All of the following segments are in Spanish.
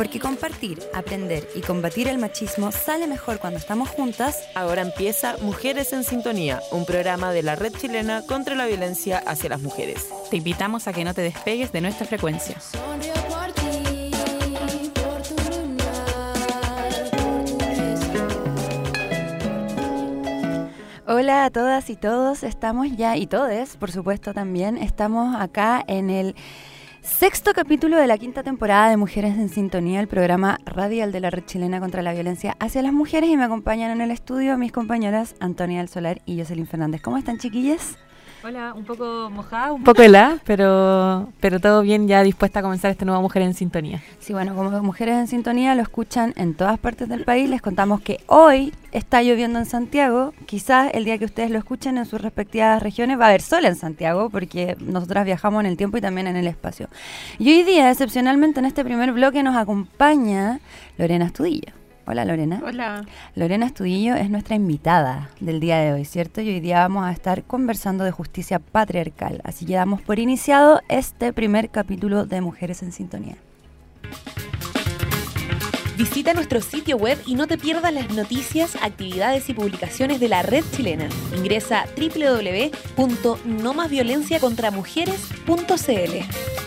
Porque compartir, aprender y combatir el machismo sale mejor cuando estamos juntas. Ahora empieza Mujeres en Sintonía, un programa de la Red Chilena contra la Violencia hacia las Mujeres. Te invitamos a que no te despegues de nuestra frecuencia. Hola a todas y todos, estamos ya, y todes, por supuesto también, estamos acá en el 6º capítulo de la 5ª temporada de Mujeres en Sintonía, el programa radial de la Red Chilena contra la Violencia hacia las Mujeres, y me acompañan en el estudio mis compañeras Antonia del Solar y Jocelyn Fernández. ¿Cómo están, chiquillas? Hola, un poco mojada, un poco helada, pero todo bien, ya dispuesta a comenzar este nuevo Mujeres en Sintonía. Sí, bueno, como Mujeres en Sintonía lo escuchan en todas partes del país, les contamos que hoy está lloviendo en Santiago. Quizás el día que ustedes lo escuchen en sus respectivas regiones va a haber sol en Santiago, porque nosotras viajamos en el tiempo y también en el espacio. Y hoy día, excepcionalmente en este primer bloque, nos acompaña Lorena Astudillo. Hola, Lorena. Hola. Lorena Astudillo es nuestra invitada del día de hoy, ¿cierto? Y hoy día vamos a estar conversando de justicia patriarcal. Así que damos por iniciado este primer capítulo de Mujeres en Sintonía. Visita nuestro sitio web y no te pierdas las noticias, actividades y publicaciones de la Red Chilena. Ingresa a www.nomasviolenciacontramujeres.cl.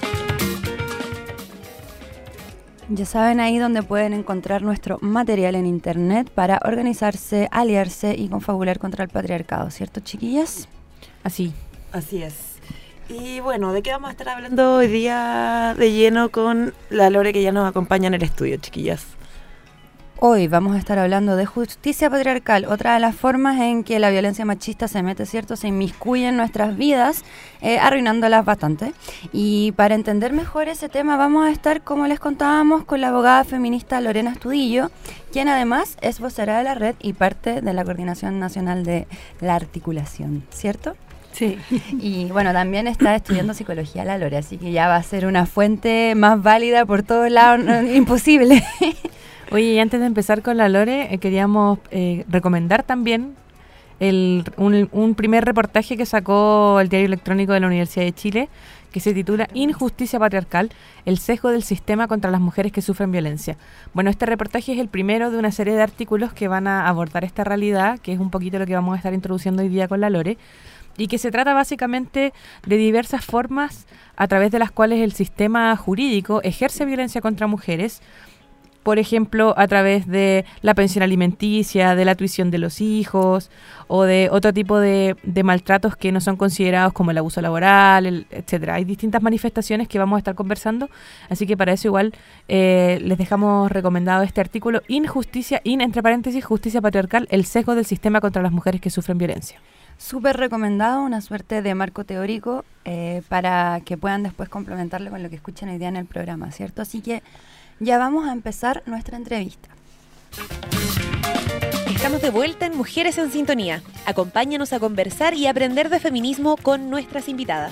Ya saben ahí donde pueden encontrar nuestro material en internet para organizarse, aliarse y confabular contra el patriarcado, ¿cierto, chiquillas? Así es. Y bueno, ¿de qué vamos a estar hablando hoy día de lleno con la Lore, que ya nos acompaña en el estudio, chiquillas? Hoy vamos a estar hablando de justicia patriarcal, otra de las formas en que la violencia machista se mete, ¿cierto? Se inmiscuye en nuestras vidas, arruinándolas bastante. Y para entender mejor ese tema vamos a estar, como les contábamos, con la abogada feminista Lorena Astudillo, quien además es vocera de la red y parte de la Coordinación Nacional de la Articulación, ¿cierto? Sí. Y bueno, también está estudiando psicología la Lore, así que ya va a ser una fuente más válida por todos lados, imposible. Oye, y antes de empezar con la Lore, queríamos recomendar también un primer reportaje que sacó el Diario Electrónico de la Universidad de Chile, que se titula Injusticia Patriarcal, el sesgo del sistema contra las mujeres que sufren violencia. Bueno, este reportaje es el primero de una serie de artículos que van a abordar esta realidad, que es un poquito lo que vamos a estar introduciendo hoy día con la Lore, y que se trata básicamente de diversas formas a través de las cuales el sistema jurídico ejerce violencia contra mujeres. Por ejemplo, a través de la pensión alimenticia, de la tuición de los hijos o de otro tipo de maltratos que no son considerados como el abuso laboral, etcétera. Hay distintas manifestaciones que vamos a estar conversando, así que para eso igual les dejamos recomendado este artículo, Injusticia, entre paréntesis, justicia patriarcal, el sesgo del sistema contra las mujeres que sufren violencia. Súper recomendado, una suerte de marco teórico para que puedan después complementarlo con lo que escuchan hoy día en el programa, ¿cierto? Así que ya vamos a empezar nuestra entrevista. Estamos de vuelta en Mujeres en Sintonía. Acompáñanos a conversar y aprender de feminismo con nuestras invitadas.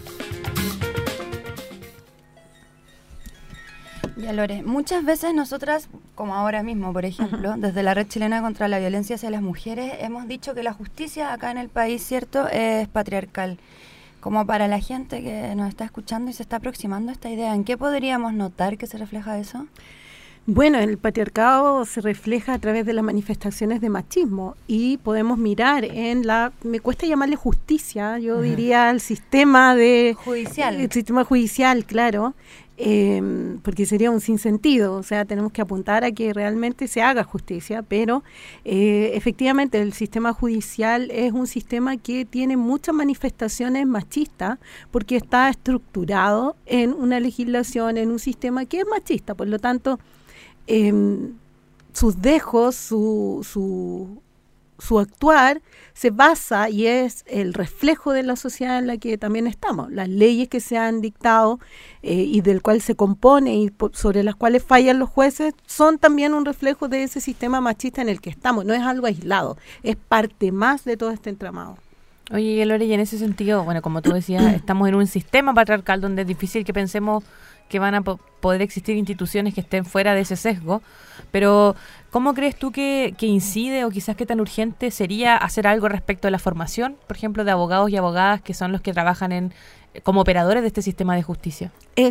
Ya, Lore, muchas veces nosotras, como ahora mismo, por ejemplo, desde la Red Chilena contra la Violencia hacia las Mujeres, hemos dicho que la justicia acá en el país, ¿cierto?, es patriarcal. Como para la gente que nos está escuchando y se está aproximando a esta idea, ¿en qué podríamos notar que se refleja eso? Bueno, el patriarcado se refleja a través de las manifestaciones de machismo y podemos mirar me cuesta llamarle justicia, yo diría el sistema judicial. El sistema judicial, claro, porque sería un sinsentido, o sea, tenemos que apuntar a que realmente se haga justicia, pero efectivamente el sistema judicial es un sistema que tiene muchas manifestaciones machistas porque está estructurado en una legislación, en un sistema que es machista, por lo tanto sus dejos, su actuar se basa y es el reflejo de la sociedad en la que también estamos. Las leyes que se han dictado y del cual se compone y sobre las cuales fallan los jueces son también un reflejo de ese sistema machista en el que estamos. No es algo aislado, es parte más de todo este entramado. Oye, Lore, y en ese sentido, bueno, como tú decías, estamos en un sistema patriarcal donde es difícil que pensemos que van a poder existir instituciones que estén fuera de ese sesgo, pero ¿cómo crees tú que incide o quizás qué tan urgente sería hacer algo respecto de la formación, por ejemplo, de abogados y abogadas que son los que trabajan como operadores de este sistema de justicia? Es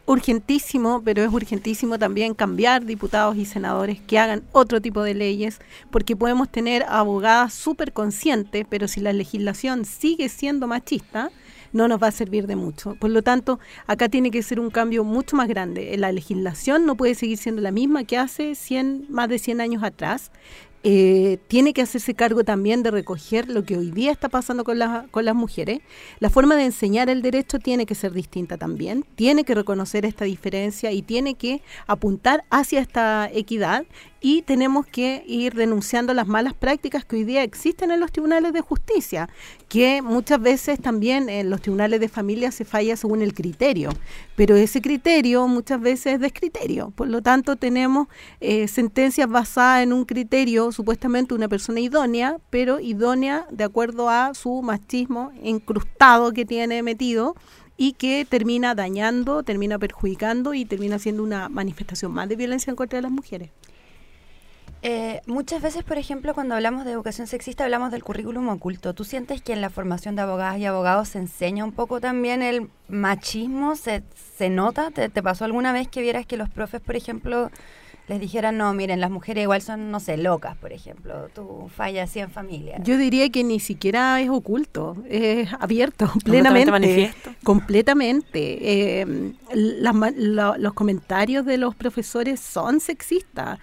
urgentísimo, pero es urgentísimo también cambiar diputados y senadores que hagan otro tipo de leyes, porque podemos tener abogadas súper conscientes, pero si la legislación sigue siendo machista, no nos va a servir de mucho. Por lo tanto, acá tiene que ser un cambio mucho más grande. La legislación no puede seguir siendo la misma que hace más de 100 años atrás. Tiene que hacerse cargo también de recoger lo que hoy día está pasando con las mujeres. La forma de enseñar el derecho tiene que ser distinta también, tiene que reconocer esta diferencia y tiene que apuntar hacia esta equidad, y tenemos que ir denunciando las malas prácticas que hoy día existen en los tribunales de justicia, que muchas veces también en los tribunales de familia se falla según el criterio, pero ese criterio muchas veces es descriterio. Por lo tanto, tenemos sentencias basadas en un criterio, supuestamente una persona idónea, pero idónea de acuerdo a su machismo incrustado que tiene metido, y que termina dañando, termina perjudicando y termina siendo una manifestación más de violencia en contra de las mujeres. Muchas veces, por ejemplo, cuando hablamos de educación sexista, hablamos del currículum oculto. ¿Tú sientes que en la formación de abogadas y abogados se enseña un poco también el machismo? ¿Se nota? ¿Te pasó alguna vez que vieras que los profes, por ejemplo, les dijeran, no, miren, las mujeres igual son, no sé, locas, por ejemplo, tú fallas así en familia? Yo diría que ni siquiera es oculto, es abierto, plenamente, manifiesto. Completamente. Los comentarios de los profesores son sexistas.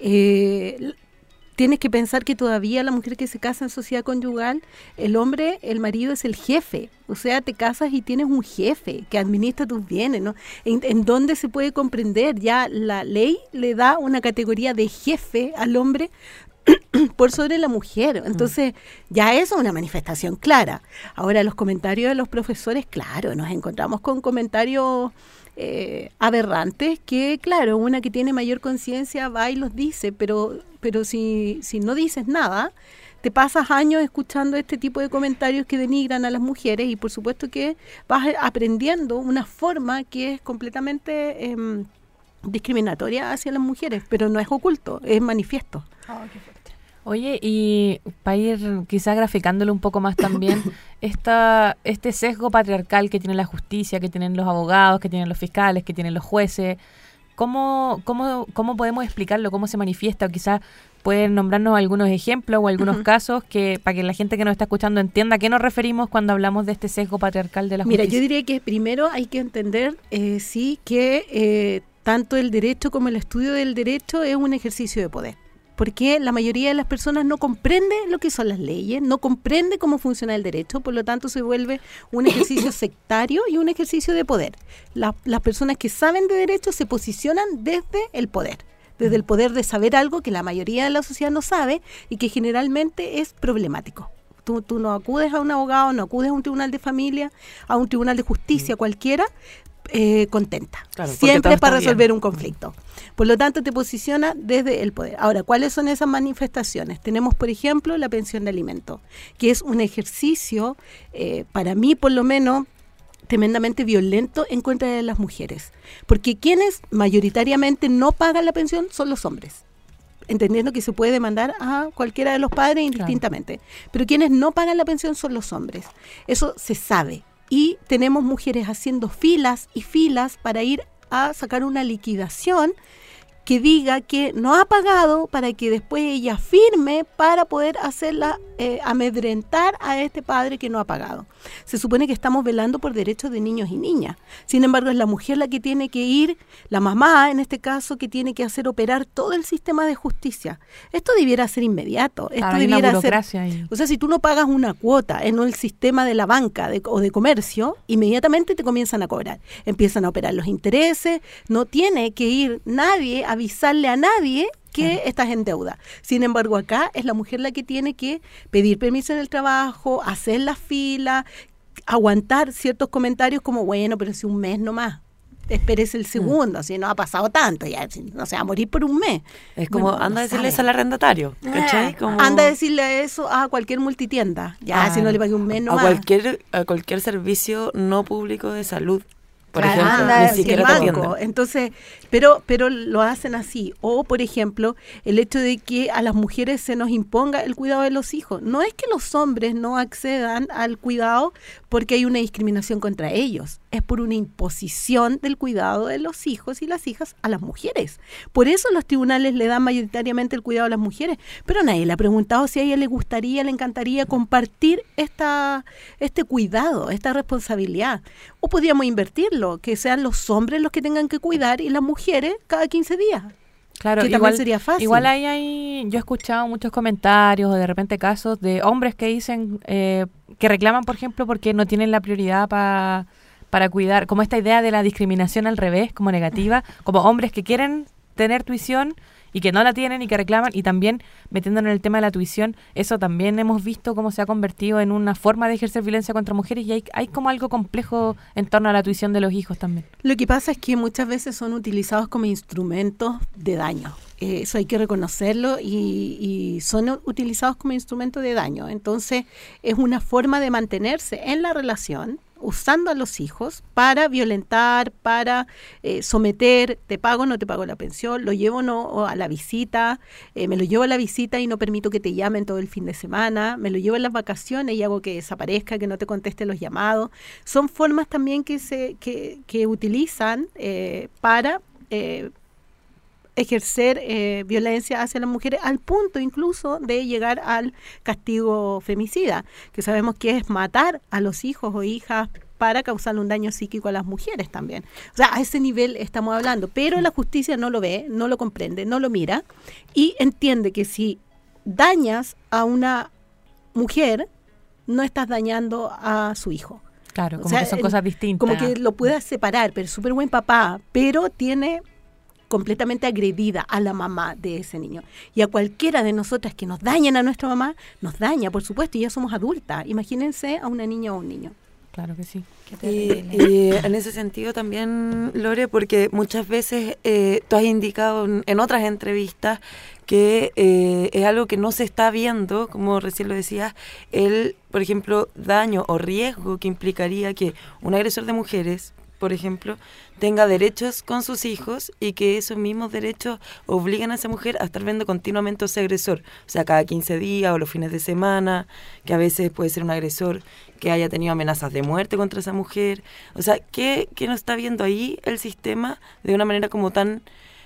Tienes que pensar que todavía la mujer que se casa en sociedad conyugal, el hombre, el marido es el jefe. O sea, te casas y tienes un jefe que administra tus bienes, ¿no? ¿En dónde se puede comprender? Ya la ley le da una categoría de jefe al hombre por sobre la mujer. Entonces, ya eso es una manifestación clara. Ahora, los comentarios de los profesores, claro, nos encontramos con comentarios aberrantes que, claro, una que tiene mayor conciencia va y los dice, pero si no dices nada, te pasas años escuchando este tipo de comentarios que denigran a las mujeres, y por supuesto que vas aprendiendo una forma que es completamente discriminatoria hacia las mujeres, pero no es oculto, es manifiesto. Oh, qué fuerte. Oye, y para ir quizás graficándolo un poco más también, este sesgo patriarcal que tiene la justicia, que tienen los abogados, que tienen los fiscales, que tienen los jueces, ¿cómo podemos explicarlo? ¿Cómo se manifiesta? O quizás pueden nombrarnos algunos ejemplos o algunos casos para que la gente que nos está escuchando entienda a qué nos referimos cuando hablamos de este sesgo patriarcal de la justicia. Mira, yo diría que primero hay que entender, que tanto el derecho como el estudio del derecho es un ejercicio de poder. Porque la mayoría de las personas no comprende lo que son las leyes, no comprende cómo funciona el derecho, por lo tanto se vuelve un ejercicio sectario y un ejercicio de poder. Las personas que saben de derecho se posicionan desde el poder de saber algo que la mayoría de la sociedad no sabe y que generalmente es problemático. Tú no acudes a un abogado, no acudes a un tribunal de familia, a un tribunal de justicia cualquiera, contenta. Claro, siempre para resolver un conflicto. Por lo tanto, te posiciona desde el poder. Ahora, ¿cuáles son esas manifestaciones? Tenemos, por ejemplo, la pensión de alimentos, que es un ejercicio, para mí por lo menos, tremendamente violento en contra de las mujeres. Porque quienes mayoritariamente no pagan la pensión son los hombres, entendiendo que se puede demandar a cualquiera de los padres indistintamente. Claro. Pero quienes no pagan la pensión son los hombres. Eso se sabe. Y tenemos mujeres haciendo filas y filas para ir a sacar una liquidación que diga que no ha pagado, para que después ella firme para poder hacerla amedrentar a este padre que no ha pagado. Se supone que estamos velando por derechos de niños y niñas. Sin embargo, es la mujer la que tiene que ir, la mamá en este caso, que tiene que hacer operar todo el sistema de justicia. Esto debiera ser inmediato. Esto debiera ser. O sea, si tú no pagas una cuota en el sistema de la banca o de comercio, inmediatamente te comienzan a cobrar. Empiezan a operar los intereses. No tiene que ir nadie a avisarle a nadie que estás en deuda. Sin embargo, acá es la mujer la que tiene que pedir permiso en el trabajo, hacer la fila, aguantar ciertos comentarios como, bueno, pero si un mes nomás, espérese el segundo, si no ha pasado tanto, ya no se va a morir por un mes. Es como, bueno, anda a decirle eso al arrendatario, ¿cachai? Como... Anda a decirle eso a cualquier multitienda, ya si no le pague un mes nomás. A cualquier servicio no público de salud. por Claro, ejemplo, anda, ni sí, siquiera te manco. atienden. Entonces, pero lo hacen así. O, por ejemplo, el hecho de que a las mujeres se nos imponga el cuidado de los hijos. No es que los hombres no accedan al cuidado porque hay una discriminación contra ellos. Es por una imposición del cuidado de los hijos y las hijas a las mujeres. Por eso los tribunales le dan mayoritariamente el cuidado a las mujeres. Pero nadie le ha preguntado si a ella le gustaría, le encantaría compartir este cuidado, esta responsabilidad. O podríamos invertirlo, que sean los hombres los que tengan que cuidar y las mujeres cada 15 días. Claro, Que también sería fácil. Igual yo he escuchado muchos comentarios o de repente casos de hombres que dicen que reclaman, por ejemplo, porque no tienen la prioridad para cuidar, como esta idea de la discriminación al revés, como negativa, como hombres que quieren tener tuición y que no la tienen y que reclaman, y también metiéndonos en el tema de la tuición, eso también hemos visto cómo se ha convertido en una forma de ejercer violencia contra mujeres, y hay como algo complejo en torno a la tuición de los hijos también. Lo que pasa es que muchas veces son utilizados como instrumentos de daño. Eso hay que reconocerlo, y son utilizados como instrumentos de daño. Entonces, es una forma de mantenerse en la relación, usando a los hijos para violentar, para someter, te pago o no te pago la pensión, lo llevo o no a la visita, me lo llevo a la visita y no permito que te llamen todo el fin de semana, me lo llevo en las vacaciones y hago que desaparezca, que no te conteste los llamados. Son formas también que utilizan para ejercer violencia hacia las mujeres, al punto incluso de llegar al castigo femicida, que sabemos que es matar a los hijos o hijas para causarle un daño psíquico a las mujeres también. O sea, a ese nivel estamos hablando, pero la justicia no lo ve, no lo comprende, no lo mira, y entiende que si dañas a una mujer, no estás dañando a su hijo. Claro, como O sea, que son cosas distintas. Como que lo puedas separar, pero es súper buen papá, pero tiene completamente agredida a la mamá de ese niño. Y a cualquiera de nosotras que nos dañen a nuestra mamá, nos daña, por supuesto, y ya somos adultas. Imagínense a una niña o un niño. Claro que sí. Y en ese sentido también, Lore, porque muchas veces tú has indicado en otras entrevistas que es algo que no se está viendo, como recién lo decías, por ejemplo, daño o riesgo que implicaría que un agresor de mujeres, por ejemplo, tenga derechos con sus hijos, y que esos mismos derechos obligan a esa mujer a estar viendo continuamente a ese agresor, o sea, cada 15 días o los fines de semana, que a veces puede ser un agresor que haya tenido amenazas de muerte contra esa mujer. O sea, ¿qué no está viendo ahí el sistema de una manera como tan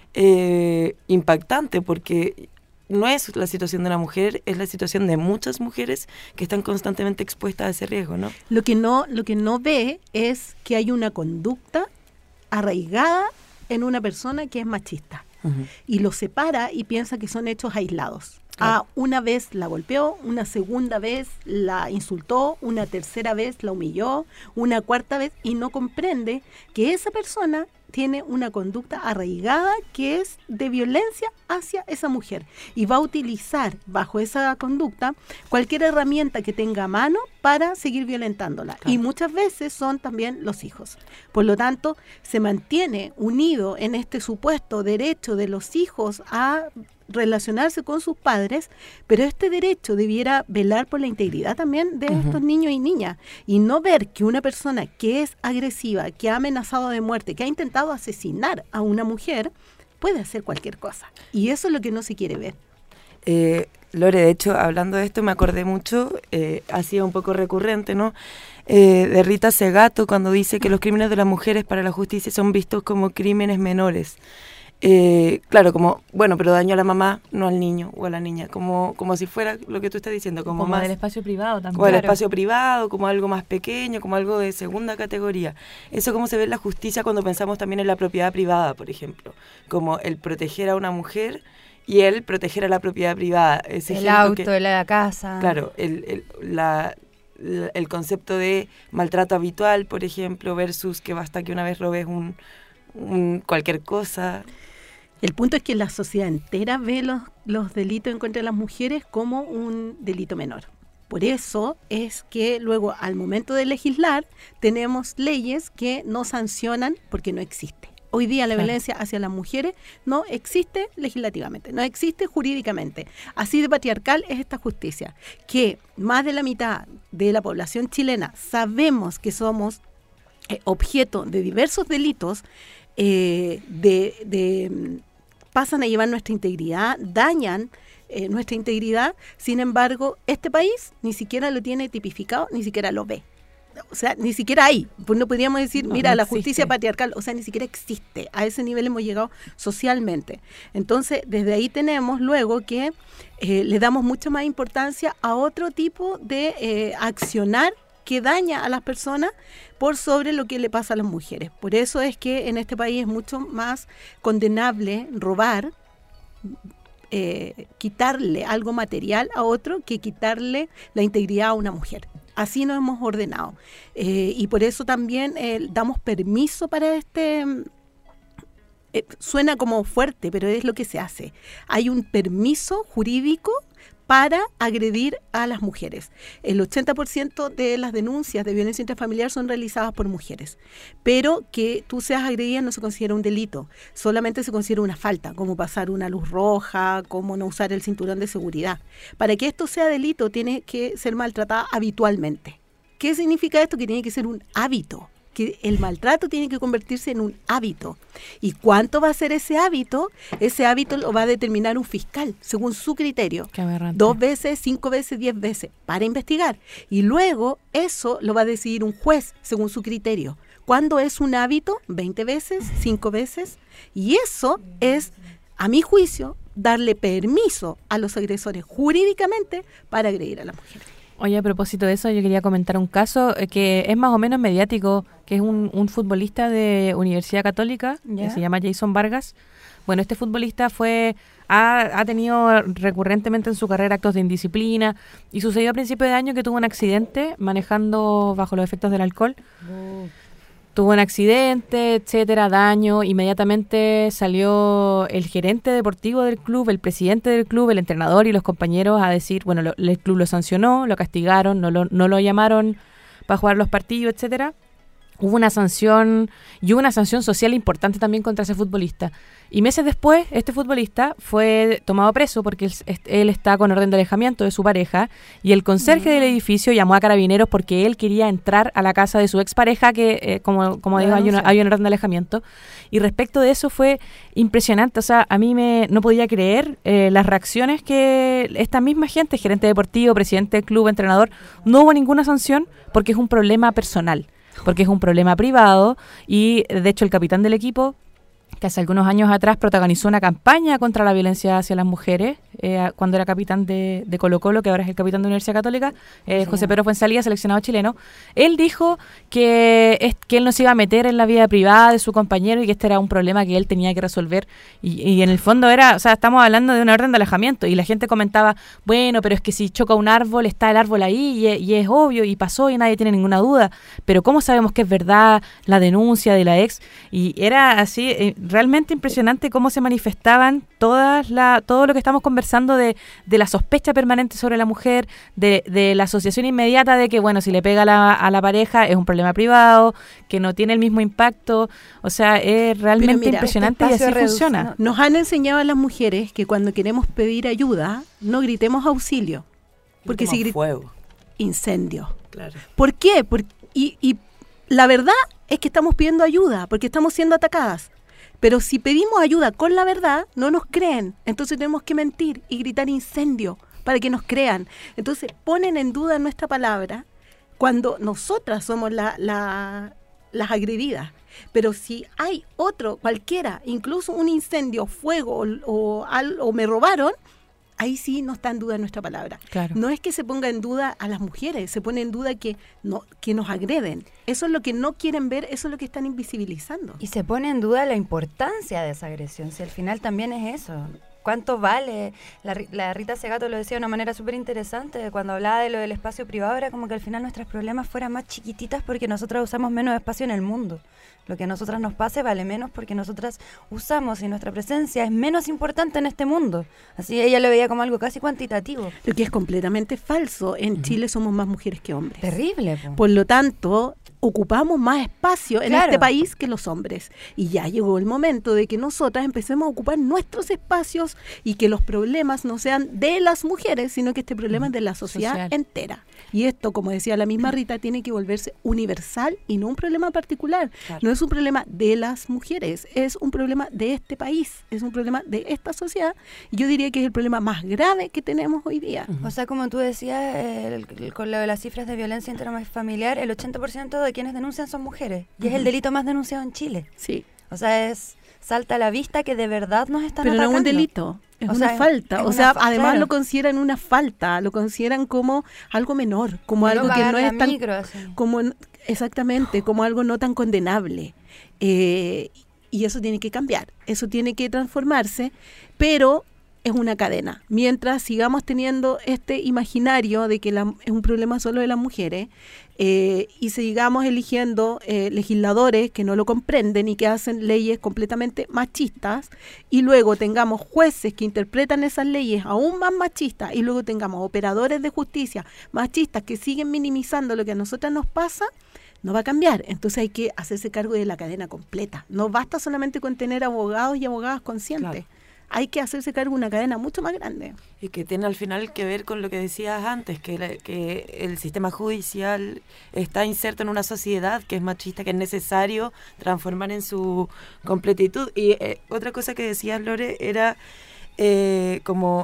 impactante? Porque no es la situación de una mujer, es la situación de muchas mujeres que están constantemente expuestas a ese riesgo, ¿no? Lo que no ve es que hay una conducta arraigada en una persona que es machista. Uh-huh. Y lo separa y piensa que son hechos aislados. Claro. Una vez la golpeó, una segunda vez la insultó, una tercera vez la humilló, una cuarta vez, y no comprende que esa persona tiene una conducta arraigada que es de violencia hacia esa mujer, y va a utilizar bajo esa conducta cualquier herramienta que tenga a mano para seguir violentándola. Claro. Y muchas veces son también los hijos. Por lo tanto, se mantiene unido en este supuesto derecho de los hijos a relacionarse con sus padres, pero este derecho debiera velar por la integridad también de estos niños y niñas, y no ver que una persona que es agresiva, que ha amenazado de muerte, que ha intentado asesinar a una mujer, puede hacer cualquier cosa. Y eso es lo que no se quiere ver. Lore, de hecho, hablando de esto, me acordé mucho, ha sido un poco recurrente, ¿no? De Rita Segato, cuando dice que los crímenes de las mujeres para la justicia son vistos como crímenes menores. Claro, como, bueno, pero daño a la mamá, no al niño o a la niña, como si fuera lo que tú estás diciendo, como más del espacio privado también. como el Claro. espacio privado, como algo más pequeño, como algo de segunda categoría. Eso cómo se ve en la justicia cuando pensamos también en la propiedad privada, por ejemplo, como el proteger a una mujer y el proteger a la propiedad privada. Ese El ejemplo auto, la casa. Claro, el concepto de maltrato habitual, por ejemplo, versus que basta que una vez robes cualquier cosa. El punto es que la sociedad entera ve los delitos en contra de las mujeres como un delito menor. Por eso es que luego, al momento de legislar, tenemos leyes que no sancionan porque no existe. Hoy día la violencia hacia las mujeres no existe legislativamente, no existe jurídicamente. Así de patriarcal es esta justicia, que más de la mitad de la población chilena sabemos que somos objeto de diversos delitos, pasan a llevar nuestra integridad, dañan nuestra integridad. Sin embargo, este país ni siquiera lo tiene tipificado, ni siquiera lo ve. O sea, ni siquiera hay. Pues no podríamos decir, mira, la justicia patriarcal, o sea, ni siquiera existe. A ese nivel hemos llegado socialmente. Entonces, desde ahí tenemos luego que le damos mucha más importancia a otro tipo de accionar que daña a las personas por sobre lo que le pasa a las mujeres. Por eso es que en este país es mucho más condenable robar, quitarle algo material a otro que quitarle la integridad a una mujer. Así nos hemos ordenado. Y por eso también damos permiso para suena como fuerte, pero es lo que se hace. Hay un permiso jurídico para agredir a las mujeres. El 80% de las denuncias de violencia intrafamiliar son realizadas por mujeres, pero que tú seas agredida no se considera un delito, solamente se considera una falta, como pasar una luz roja, como no usar el cinturón de seguridad. Para que esto sea delito, tiene que ser maltratada habitualmente. ¿Qué significa esto? Que tiene que ser un hábito, que el maltrato tiene que convertirse en un hábito. ¿Y cuánto va a ser ese hábito? Ese hábito lo va a determinar un fiscal, según su criterio. 2 veces, 5 veces, 10 veces, para investigar. Y luego eso lo va a decidir un juez, según su criterio. ¿Cuándo es un hábito? 20 veces, 5 veces. Y eso es, a mi juicio, darle permiso a los agresores jurídicamente para agredir a las mujeres. Oye, a propósito de eso, yo quería comentar un caso que es más o menos mediático, que es un futbolista de Universidad Católica, que se llama Jason Vargas. Bueno, este futbolista ha tenido recurrentemente en su carrera actos de indisciplina y sucedió a principios de año que tuvo un accidente manejando bajo los efectos del alcohol. Tuvo un accidente, etcétera, daño. Inmediatamente salió el gerente deportivo del club, el presidente del club, el entrenador y los compañeros a decir, bueno, el club lo sancionó, lo castigaron, no lo llamaron para jugar los partidos, etcétera. Hubo una sanción social importante también contra ese futbolista. Y meses después, este futbolista fue tomado preso porque él está con orden de alejamiento de su pareja y el conserje del edificio llamó a carabineros porque él quería entrar a la casa de su expareja que, como digo, hay un orden de alejamiento. Y respecto de eso fue impresionante. O sea, a mí no podía creer las reacciones que esta misma gente, gerente deportivo, presidente del club, entrenador, no hubo ninguna sanción porque es un problema personal, porque es un problema privado y, de hecho, el capitán del equipo, que hace algunos años atrás protagonizó una campaña contra la violencia hacia las mujeres, cuando era capitán de Colo-Colo, que ahora es el capitán de Universidad Católica, José Pedro Fuenzalía, seleccionado chileno. Él dijo que él no se iba a meter en la vida privada de su compañero y que este era un problema que él tenía que resolver. Y en el fondo estamos hablando de una orden de alejamiento. Y la gente comentaba, bueno, pero es que si choca un árbol, está el árbol ahí y es obvio y pasó y nadie tiene ninguna duda. Pero ¿cómo sabemos que es verdad la denuncia de la ex? Y era así, realmente impresionante cómo se manifestaban todo lo que estamos conversando de la sospecha permanente sobre la mujer, de la asociación inmediata de que, bueno, si le pega a la pareja es un problema privado, que no tiene el mismo impacto. O sea, es realmente impresionante y así funciona. Nos han enseñado a las mujeres que cuando queremos pedir ayuda, no gritemos auxilio. Porque si gritamos incendio. Claro. ¿Por qué? Y la verdad es que estamos pidiendo ayuda, porque estamos siendo atacadas. Pero si pedimos ayuda con la verdad, no nos creen. Entonces tenemos que mentir y gritar incendio para que nos crean. Entonces ponen en duda nuestra palabra cuando nosotras somos las agredidas. Pero si hay otro, cualquiera, incluso un incendio, fuego o me robaron, ahí sí no está en duda nuestra palabra. Claro. No es que se ponga en duda a las mujeres, se pone en duda que nos agreden. Eso es lo que no quieren ver, eso es lo que están invisibilizando. Y se pone en duda la importancia de esa agresión, si al final también es eso. ¿Cuánto vale? La Rita Segato lo decía de una manera súper interesante, cuando hablaba de lo del espacio privado, era como que al final nuestros problemas fueran más chiquititas porque nosotras usamos menos espacio en el mundo. Lo que a nosotras nos pase vale menos porque nosotras usamos y nuestra presencia es menos importante en este mundo. Así ella lo veía como algo casi cuantitativo. Lo que es completamente falso. En Chile somos más mujeres que hombres. Terrible. Por lo tanto, ocupamos más espacio en este país que los hombres. Y ya llegó el momento de que nosotras empecemos a ocupar nuestros espacios todos y que los problemas no sean de las mujeres, sino que este problema es de la sociedad Social. entera. Y esto, como decía la misma Rita, tiene que volverse universal y no un problema particular. Claro. No es un problema de las mujeres, es un problema de este país, es un problema de esta sociedad. Y yo diría que es el problema más grave que tenemos hoy día. O sea, como tú decías, con lo de las cifras de violencia intrafamiliar, el 80% de quienes denuncian son mujeres. Y es el delito más denunciado en Chile. Sí. O sea, salta a la vista que de verdad nos están Pero no atacando. es un delito, es O una sea, falta. es O una sea, falta, además claro. lo consideran una falta, lo consideran como algo menor, como No algo que pagar no la es tan... micro, así. Exactamente, como algo no tan condenable. Y eso tiene que cambiar, eso tiene que transformarse, pero es una cadena. Mientras sigamos teniendo este imaginario de que es un problema solo de las mujeres, y sigamos eligiendo legisladores que no lo comprenden y que hacen leyes completamente machistas, y luego tengamos jueces que interpretan esas leyes aún más machistas, y luego tengamos operadores de justicia machistas que siguen minimizando lo que a nosotras nos pasa, no va a cambiar. Entonces hay que hacerse cargo de la cadena completa. No basta solamente con tener abogados y abogadas conscientes. Claro. Hay que hacerse cargo de una cadena mucho más grande. Y que tiene al final que ver con lo que decías antes, que el sistema judicial está inserto en una sociedad que es machista, que es necesario transformar en su completitud. Y otra cosa que decías, Lore, era como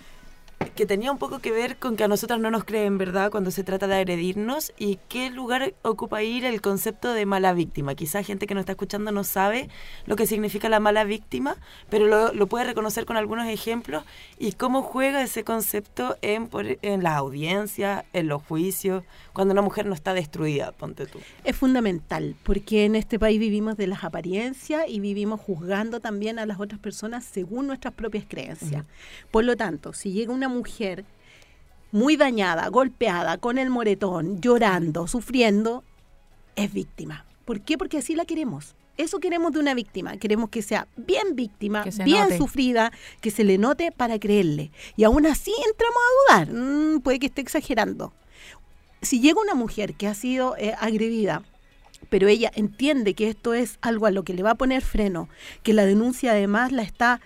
que tenía un poco que ver con que a nosotras no nos creen, ¿verdad?, cuando se trata de agredirnos, y qué lugar ocupa ahí el concepto de mala víctima. Quizás gente que nos está escuchando no sabe lo que significa la mala víctima, pero lo puede reconocer con algunos ejemplos, y cómo juega ese concepto en las audiencias, en los juicios, cuando una mujer no está destruida, ponte tú. Es fundamental, porque en este país vivimos de las apariencias y vivimos juzgando también a las otras personas según nuestras propias creencias. Por lo tanto, si llega una mujer muy dañada, golpeada, con el moretón, llorando, sufriendo, es víctima. ¿Por qué? Porque así la queremos. Eso queremos de una víctima. Queremos que sea bien víctima, Que se bien note. sufrida, que se le note para creerle. Y aún así entramos a dudar. Puede que esté exagerando. Si llega una mujer que ha sido agredida, pero ella entiende que esto es algo a lo que le va a poner freno, que la denuncia además la está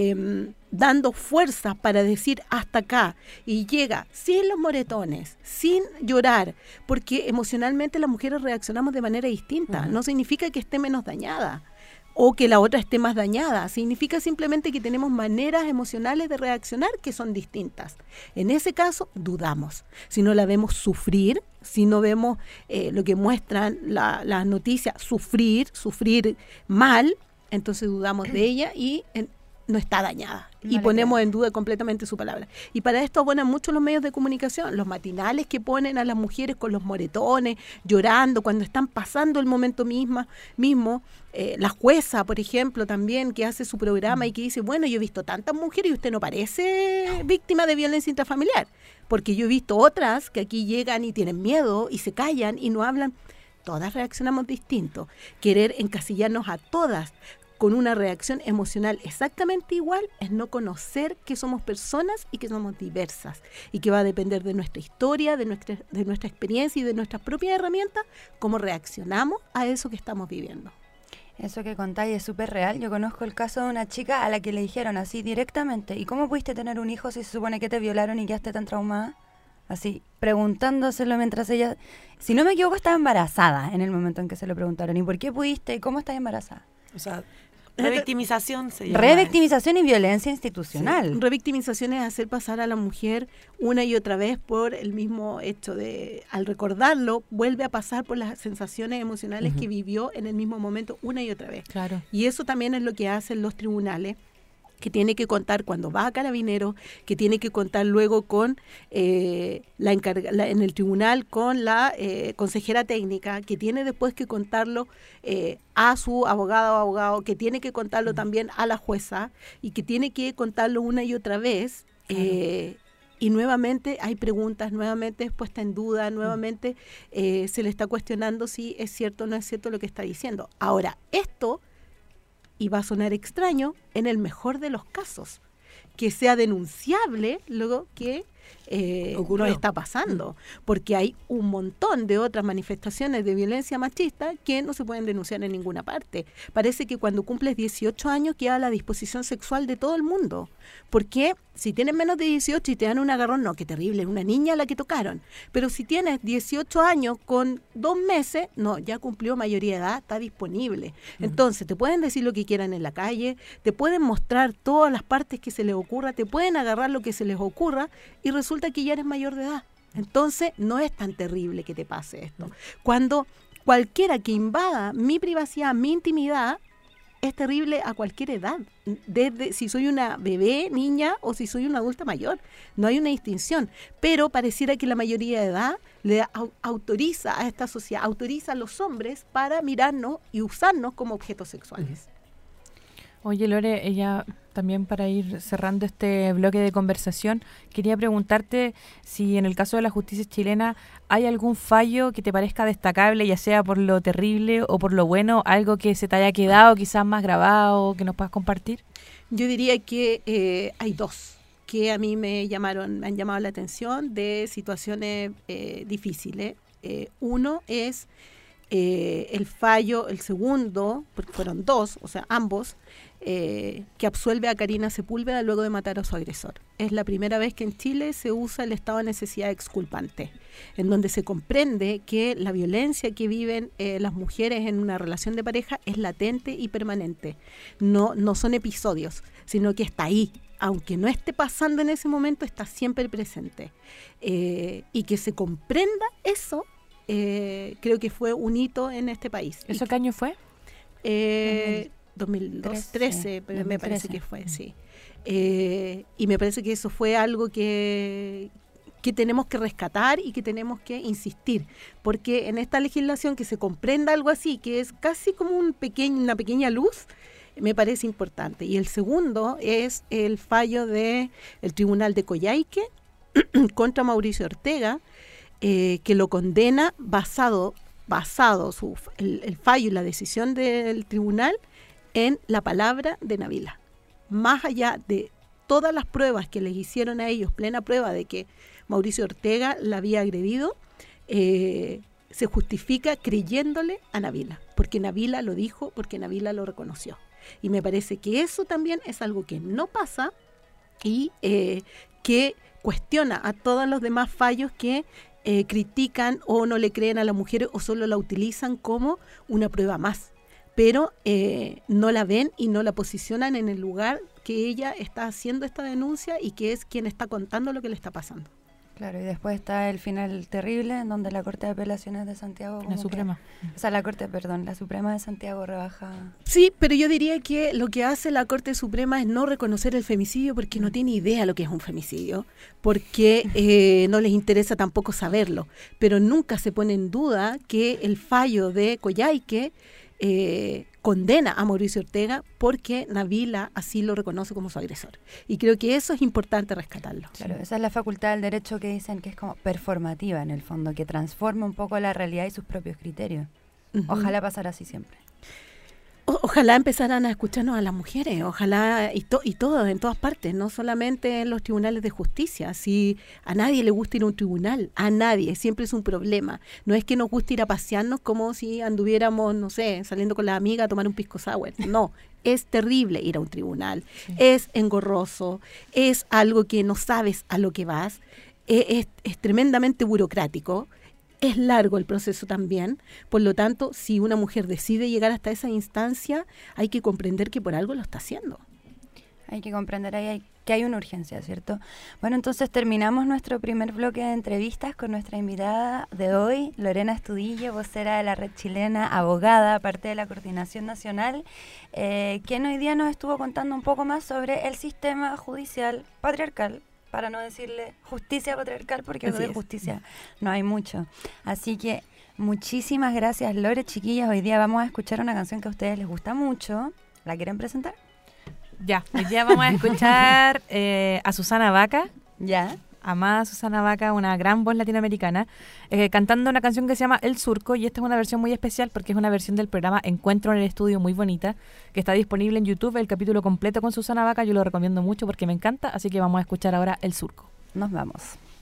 dando fuerzas para decir hasta acá, y llega sin los moretones, sin llorar, porque emocionalmente las mujeres reaccionamos de manera distinta. No significa que esté menos dañada o que la otra esté más dañada, significa simplemente que tenemos maneras emocionales de reaccionar que son distintas. En ese caso, dudamos. Si no la vemos sufrir, si no vemos lo que muestran las noticias, sufrir mal, entonces dudamos de ella y no está dañada. Y ponemos en duda completamente su palabra. Y para esto abonan mucho los medios de comunicación, los matinales que ponen a las mujeres con los moretones, llorando, cuando están pasando el momento mismo. La jueza, por ejemplo, también, que hace su programa y que dice, bueno, yo he visto tantas mujeres y usted no parece víctima de violencia intrafamiliar, porque yo he visto otras que aquí llegan y tienen miedo y se callan y no hablan. Todas reaccionamos distinto. Querer encasillarnos a todas con una reacción emocional exactamente igual es no conocer que somos personas y que somos diversas, y que va a depender de nuestra historia, de nuestra experiencia y de nuestras propias herramientas, cómo reaccionamos a eso que estamos viviendo. Eso que contáis es súper real. Yo conozco el caso de una chica a la que le dijeron así directamente, ¿y cómo pudiste tener un hijo si se supone que te violaron y quedaste tan traumada? Así, preguntándoselo mientras ella, si no me equivoco, estaba embarazada en el momento en que se lo preguntaron. ¿Y por qué pudiste? ¿Y cómo estás embarazada? O sea, revictimización se llama. Revictimización y violencia institucional. Sí. Revictimización es hacer pasar a la mujer una y otra vez por el mismo hecho de, al recordarlo, vuelve a pasar por las sensaciones emocionales que vivió en el mismo momento una y otra vez. Claro. Y eso también es lo que hacen los tribunales, que tiene que contar cuando va a Carabineros, que tiene que contar luego con en el tribunal con la consejera técnica, que tiene después que contarlo a su abogada o abogado, que tiene que contarlo también a la jueza, y que tiene que contarlo una y otra vez. Y nuevamente hay preguntas, nuevamente es puesta en duda, nuevamente se le está cuestionando si es cierto o no es cierto lo que está diciendo. Ahora, esto, y va a sonar extraño, en el mejor de los casos, que sea denunciable luego que Ocurrió. no está pasando, porque hay un montón de otras manifestaciones de violencia machista que no se pueden denunciar en ninguna parte. Parece que cuando cumples 18 años queda a la disposición sexual de todo el mundo, porque si tienes menos de 18 y te dan un agarrón, no, qué terrible, es una niña a la que tocaron, pero si tienes 18 años con 2 meses, no, ya cumplió mayoría de edad, está disponible. Entonces te pueden decir lo que quieran en la calle, te pueden mostrar todas las partes que se les ocurra, te pueden agarrar lo que se les ocurra y resulta que ya eres mayor de edad. Entonces no es tan terrible que te pase esto. Cuando cualquiera que invada mi privacidad, mi intimidad, es terrible a cualquier edad, desde si soy una bebé, niña o si soy una adulta mayor. No hay una distinción, pero pareciera que la mayoría de edad le autoriza a esta sociedad, autoriza a los hombres para mirarnos y usarnos como objetos sexuales. Oye, Lore, ella también para ir cerrando este bloque de conversación, quería preguntarte si en el caso de la justicia chilena hay algún fallo que te parezca destacable, ya sea por lo terrible o por lo bueno, algo que se te haya quedado quizás más grabado, que nos puedas compartir. Yo diría que hay 2 que a mí me han llamado la atención de situaciones difíciles. Uno es el fallo, el segundo, porque fueron 2, o sea, ambos, que absuelve a Karina Sepúlveda luego de matar a su agresor. Es la primera vez que en Chile se usa el estado de necesidad exculpante, en donde se comprende que la violencia que viven las mujeres en una relación de pareja es latente y permanente. No son episodios, sino que está ahí. Aunque no esté pasando en ese momento, está siempre presente. Y que se comprenda eso, creo que fue un hito en este país. ¿Eso qué año fue? 2013, me parece que fue, sí. Y me parece que eso fue algo que tenemos que rescatar y que tenemos que insistir, porque en esta legislación que se comprenda algo así, que es casi como una pequeña luz, me parece importante. Y el segundo es el fallo del Tribunal de Coyhaique contra Mauricio Ortega, que lo condena basado el fallo y la decisión del tribunal en la palabra de Nabila. Más allá de todas las pruebas que les hicieron a ellos, plena prueba de que Mauricio Ortega la había agredido, se justifica creyéndole a Nabila, porque Nabila lo dijo, porque Nabila lo reconoció. Y me parece que eso también es algo que no pasa y que cuestiona a todos los demás fallos que critican o no le creen a la mujer o solo la utilizan como una prueba más, pero no la ven y no la posicionan en el lugar que ella está haciendo esta denuncia y que es quien está contando lo que le está pasando. Claro, y después está el final terrible en donde la Corte de Apelaciones de Santiago... La Suprema. La Suprema de Santiago rebaja... Sí, pero yo diría que lo que hace la Corte Suprema es no reconocer el femicidio porque no tiene idea lo que es un femicidio, porque no les interesa tampoco saberlo, pero nunca se pone en duda que el fallo de Coyhaique condena a Mauricio Ortega porque Nabila así lo reconoce como su agresor. Y creo que eso es importante rescatarlo. Claro, esa es la facultad del derecho que dicen que es como performativa en el fondo, que transforma un poco la realidad y sus propios criterios. Uh-huh. Ojalá pasara así siempre. Ojalá empezaran a escucharnos a las mujeres, ojalá y todo, en todas partes, no solamente en los tribunales de justicia. Si a nadie le gusta ir a un tribunal, a nadie, siempre es un problema. No es que nos guste ir a pasearnos como si anduviéramos, no sé, saliendo con la amiga a tomar un pisco sour. No, es terrible ir a un tribunal, sí. Es engorroso, es algo que no sabes a lo que vas, es tremendamente burocrático. Es largo el proceso también, por lo tanto, si una mujer decide llegar hasta esa instancia, hay que comprender que por algo lo está haciendo. Hay que comprender ahí que hay una urgencia, ¿cierto? Bueno, entonces terminamos nuestro primer bloque de entrevistas con nuestra invitada de hoy, Lorena Estudillo, vocera de la Red Chilena, abogada, parte de la Coordinación Nacional, quien hoy día nos estuvo contando un poco más sobre el sistema judicial patriarcal, para no decirle justicia patriarcal, porque de justicia no hay mucho. Así que muchísimas gracias, Lore. Chiquillas, hoy día vamos a escuchar una canción que a ustedes les gusta mucho. ¿La quieren presentar? Ya, hoy día vamos a escuchar a Susana Baca. Ya. Amada Susana Baca, una gran voz latinoamericana, cantando una canción que se llama El Surco, y esta es una versión muy especial porque es una versión del programa Encuentro en el Estudio, muy bonita, que está disponible en YouTube, el capítulo completo con Susana Baca. Yo lo recomiendo mucho porque me encanta, así que vamos a escuchar ahora El Surco. Nos vamos.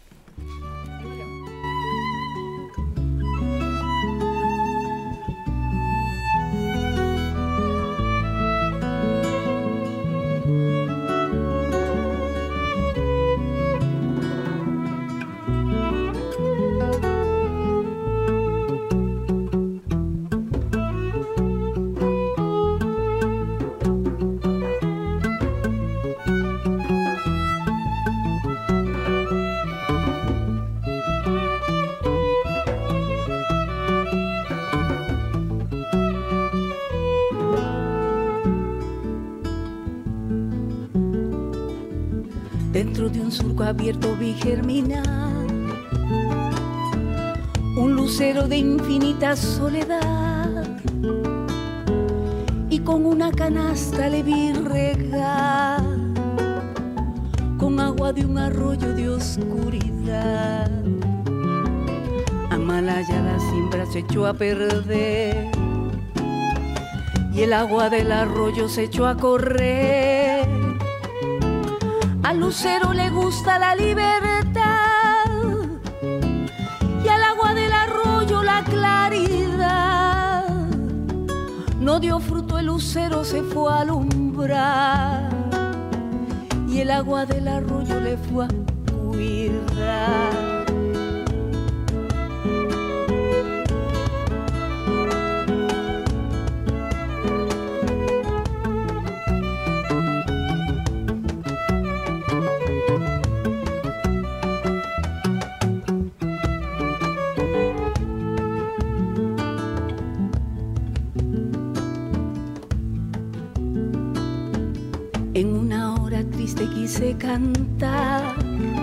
Dentro de un surco abierto vi germinar un lucero de infinita soledad, y con una canasta le vi regar con agua de un arroyo de oscuridad. Amalaya la siembra se echó a perder y el agua del arroyo se echó a correr. Al lucero le gusta la libertad y al agua del arroyo la claridad. No dio fruto el lucero, se fue a alumbrar y el agua del arroyo le fue a cuidar. En una hora triste quise cantar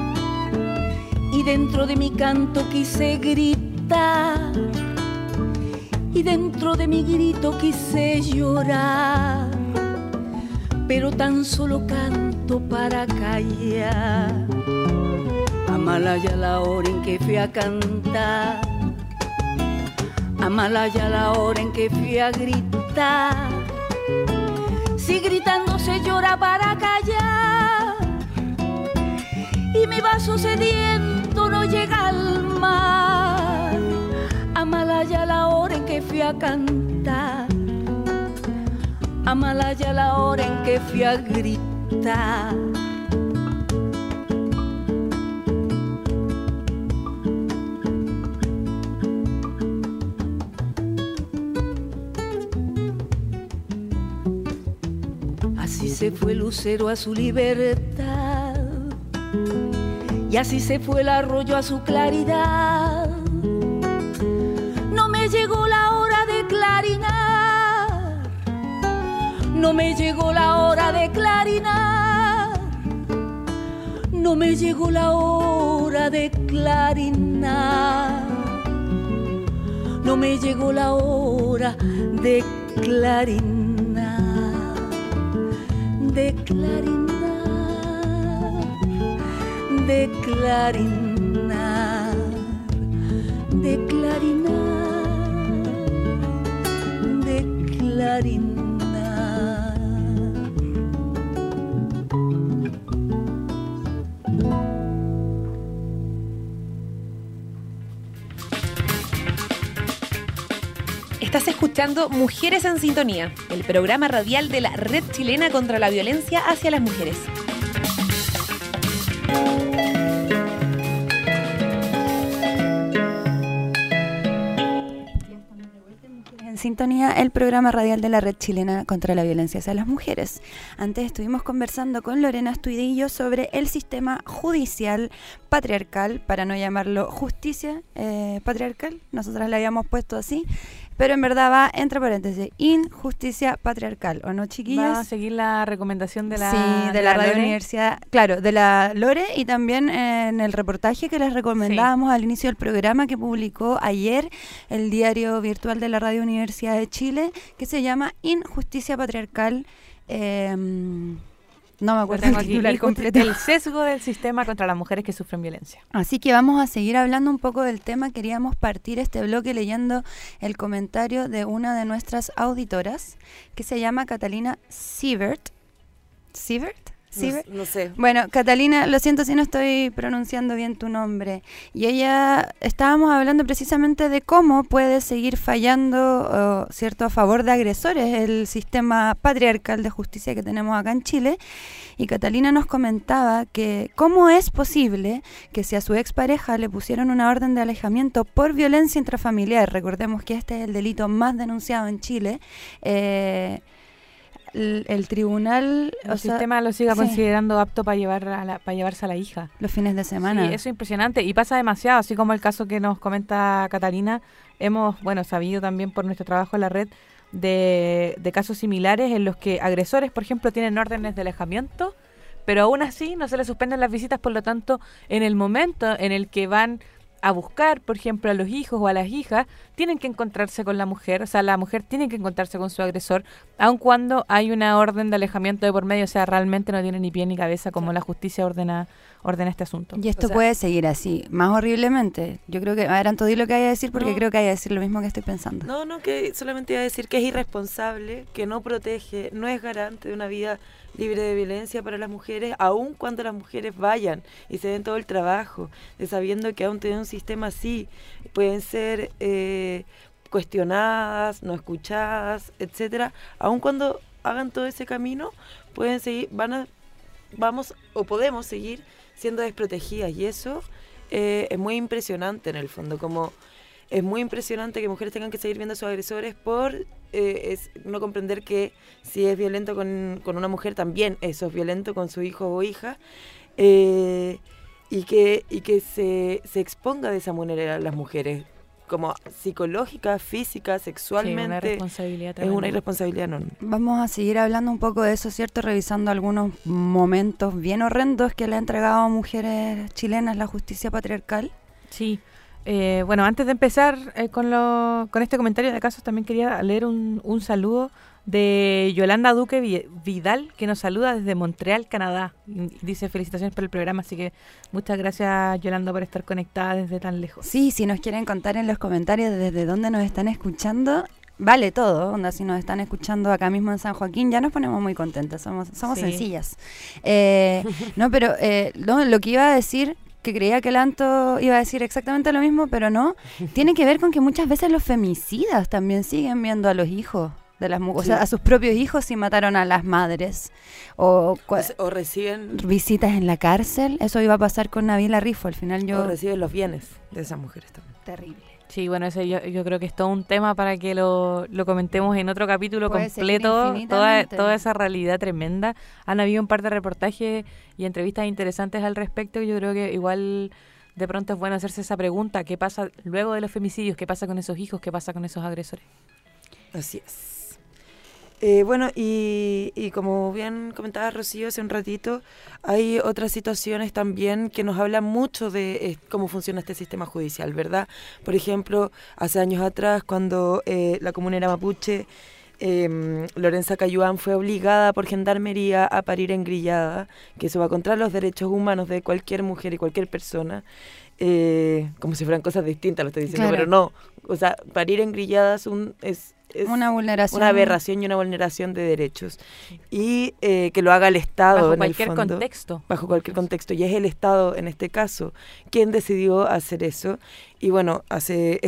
y dentro de mi canto quise gritar y dentro de mi grito quise llorar, pero tan solo canto para callar. Amalaya la hora en que fui a cantar, Amalaya la hora en que fui a gritar. Si gritando se llora para callar y mi vaso sediento no llega al mar. Amalaya la hora en que fui a cantar, Amalaya la hora en que fui a gritar. Así se fue el lucero a su libertad y así se fue el arroyo a su claridad. No me llegó la hora de clarinar, no me llegó la hora de clarinar, no me llegó la hora de clarinar, no me llegó la hora de clarinar. De clarinar, de clarinar, de clarinar, de clarinar. Estás escuchando Mujeres en Sintonía, el programa radial de la Red Chilena contra la Violencia hacia las Mujeres. En Sintonía, el programa radial de la Red Chilena contra la Violencia hacia las Mujeres. Antes estuvimos conversando con Lorena Estuidillo sobre el sistema judicial patriarcal, para no llamarlo justicia patriarcal, nosotras le habíamos puesto así, pero en verdad va entre paréntesis, injusticia patriarcal, ¿o no, chiquillas? Vamos a seguir la recomendación de la, sí, de la Radio Lore. Universidad, claro, de la Lore, y también en el reportaje que les recomendábamos al inicio del programa que publicó ayer el diario virtual de la Radio Universidad de Chile, que se llama Injusticia Patriarcal. No me acuerdo el titular completo. El sesgo del sistema contra las mujeres que sufren violencia. Así que vamos a seguir hablando un poco del tema. Queríamos partir este bloque leyendo el comentario de una de nuestras auditoras, que se llama Catalina Sievert. ¿Sievert? No sé. Bueno, Catalina, lo siento si no estoy pronunciando bien tu nombre. Y ella, estábamos hablando precisamente de cómo puede seguir fallando, ¿cierto?, a favor de agresores el sistema patriarcal de justicia que tenemos acá en Chile. Y Catalina nos comentaba que cómo es posible que si a su expareja le pusieron una orden de alejamiento por violencia intrafamiliar, recordemos que este es el delito más denunciado en Chile, el tribunal... El sistema lo siga considerando apto para llevarse a la hija. Los fines de semana. Sí, eso es impresionante y pasa demasiado, así como el caso que nos comenta Catalina. Hemos, sabido también por nuestro trabajo en la red de casos similares en los que agresores, por ejemplo, tienen órdenes de alejamiento, pero aún así no se les suspenden las visitas, por lo tanto, en el momento en el que van a buscar, por ejemplo, a los hijos o a las hijas, tienen que encontrarse con la mujer, o sea, la mujer tiene que encontrarse con su agresor, aun cuando hay una orden de alejamiento de por medio, o sea, realmente no tiene ni pie ni cabeza como la justicia ordena este asunto. Y esto puede seguir así, más horriblemente. Yo creo que, Aranto, di lo que hay a decir porque creo que hay a decir lo mismo que estoy pensando. No, que solamente iba a decir que es irresponsable, que no protege, no es garante de una vida libre de violencia para las mujeres, aun cuando las mujeres vayan y se den todo el trabajo, de sabiendo que aún tienen un sistema así, pueden ser cuestionadas, no escuchadas, etcétera, aun cuando hagan todo ese camino, pueden seguir, podemos seguir siendo desprotegidas, y eso es muy impresionante en el fondo, como es muy impresionante que mujeres tengan que seguir viendo a sus agresores por no comprender que si es violento con una mujer, también eso es violento con su hijo o hija, y que se exponga de esa manera a las mujeres, como psicológica, física, sexualmente. Sí, una responsabilidad es una irresponsabilidad enorme. Vamos a seguir hablando un poco de eso, ¿cierto? Revisando algunos momentos bien horrendos que le ha entregado a mujeres chilenas la justicia patriarcal. Sí. Antes de empezar con este comentario de casos, también quería leer un saludo de Yolanda Duque Vidal, que nos saluda desde Montreal, Canadá. Y dice felicitaciones por el programa, así que muchas gracias, Yolanda, por estar conectada desde tan lejos. Sí, si nos quieren contar en los comentarios desde dónde nos están escuchando, vale todo. Onda, si nos están escuchando acá mismo en San Joaquín, ya nos ponemos muy contentas, somos sencillas. Pero lo que iba a decir, que creía que Lanto iba a decir exactamente lo mismo, pero no, tiene que ver con que muchas veces los femicidas también siguen viendo a los hijos de las mujeres, o sea, a sus propios hijos si mataron a las madres, o reciben visitas en la cárcel. Eso iba a pasar con Nabila Rifo, al final o reciben los bienes de esas mujeres también. Terrible. Sí, bueno, ese yo creo que es todo un tema para que lo comentemos en otro capítulo completo, toda esa realidad tremenda. Han habido un par de reportajes y entrevistas interesantes al respecto, y yo creo que igual de pronto es bueno hacerse esa pregunta: ¿qué pasa luego de los femicidios? ¿Qué pasa con esos hijos? ¿Qué pasa con esos agresores? Así es. Y como bien comentaba Rocío hace un ratito, hay otras situaciones también que nos hablan mucho de cómo funciona este sistema judicial, ¿verdad? Por ejemplo, hace años atrás, cuando la comunera mapuche, Lorenza Cayuán, fue obligada por gendarmería a parir engrillada, que eso va contra los derechos humanos de cualquier mujer y cualquier persona, como si fueran cosas distintas, lo estoy diciendo, claro. Pero no, o sea, parir engrillada es una vulneración, una aberración y una vulneración de derechos, y que lo haga el Estado bajo en cualquier el fondo, contexto. Bajo cualquier contexto, y es el Estado en este caso quien decidió hacer eso. Y bueno, hace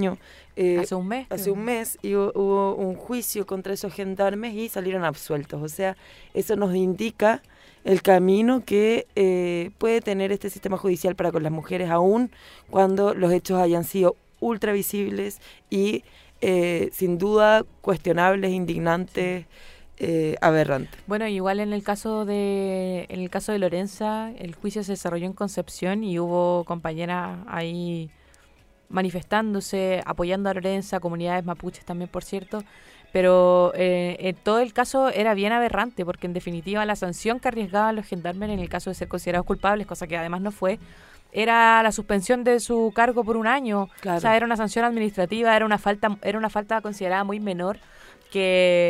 un mes y hubo un juicio contra esos gendarmes y salieron absueltos. O sea, eso nos indica el camino que puede tener este sistema judicial para con las mujeres, aún cuando los hechos hayan sido ultra visibles y sin duda cuestionables, indignantes, aberrantes. Bueno, igual en el caso de Lorenza, el juicio se desarrolló en Concepción y hubo compañeras ahí manifestándose, apoyando a Lorenza, comunidades mapuches también, por cierto, pero todo el caso era bien aberrante, porque en definitiva la sanción que arriesgaban los gendarmes en el caso de ser considerados culpables, cosa que además no fue, era la suspensión de su cargo por un año. Claro. O sea, era una sanción administrativa, era una falta considerada muy menor, que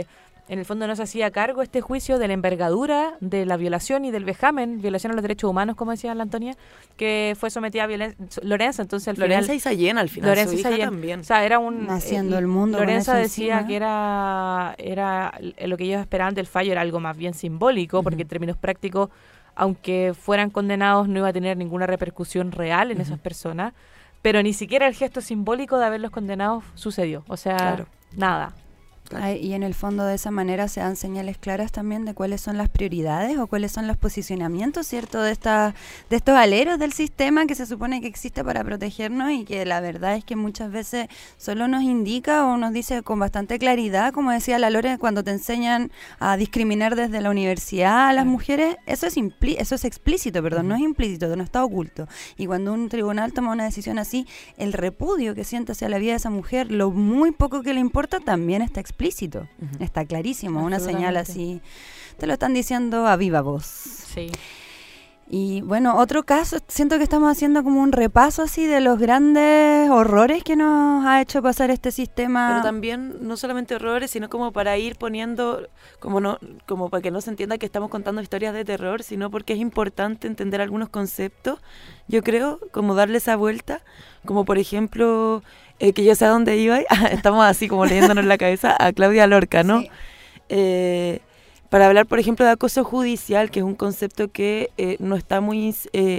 en el fondo no se hacía cargo este juicio de la envergadura de la violación y del vejamen, violación a los derechos humanos, como decía la Antonia, que fue sometida a Lorenza. Entonces al Lorenza final, y Sayén al final, Lorenza su y hija Sayén también. O sea, era un... Naciendo el mundo con Lorenza eso decía encima. que era lo que ellos esperaban del fallo era algo más bien simbólico, porque en términos prácticos, aunque fueran condenados, no iba a tener ninguna repercusión real en esas personas, pero ni siquiera el gesto simbólico de haberlos condenados sucedió. O sea, Claro. nada. Ay, y en el fondo de esa manera se dan señales claras también de cuáles son las prioridades o cuáles son los posicionamientos, ¿cierto? De estos aleros del sistema que se supone que existe para protegernos y que la verdad es que muchas veces solo nos indica o nos dice con bastante claridad, como decía la Lore, cuando te enseñan a discriminar desde la universidad a las mujeres, eso es explícito, perdón, no es implícito, no está oculto. Y cuando un tribunal toma una decisión así, el repudio que siente hacia la vida de esa mujer, lo muy poco que le importa, también está explícito. Está clarísimo, una señal así. Te lo están diciendo a viva voz. Sí. Y bueno, otro caso, siento que estamos haciendo como un repaso así de los grandes horrores que nos ha hecho pasar este sistema. Pero también no solamente horrores, sino como para ir poniendo, como para que no se entienda que estamos contando historias de terror, sino porque es importante entender algunos conceptos, yo creo, como darle esa vuelta, como por ejemplo, que yo sé a dónde iba, estamos así como leyéndonos la cabeza a Claudia Lorca, ¿no? Sí. Para hablar, por ejemplo, de acoso judicial, que es un concepto que no está muy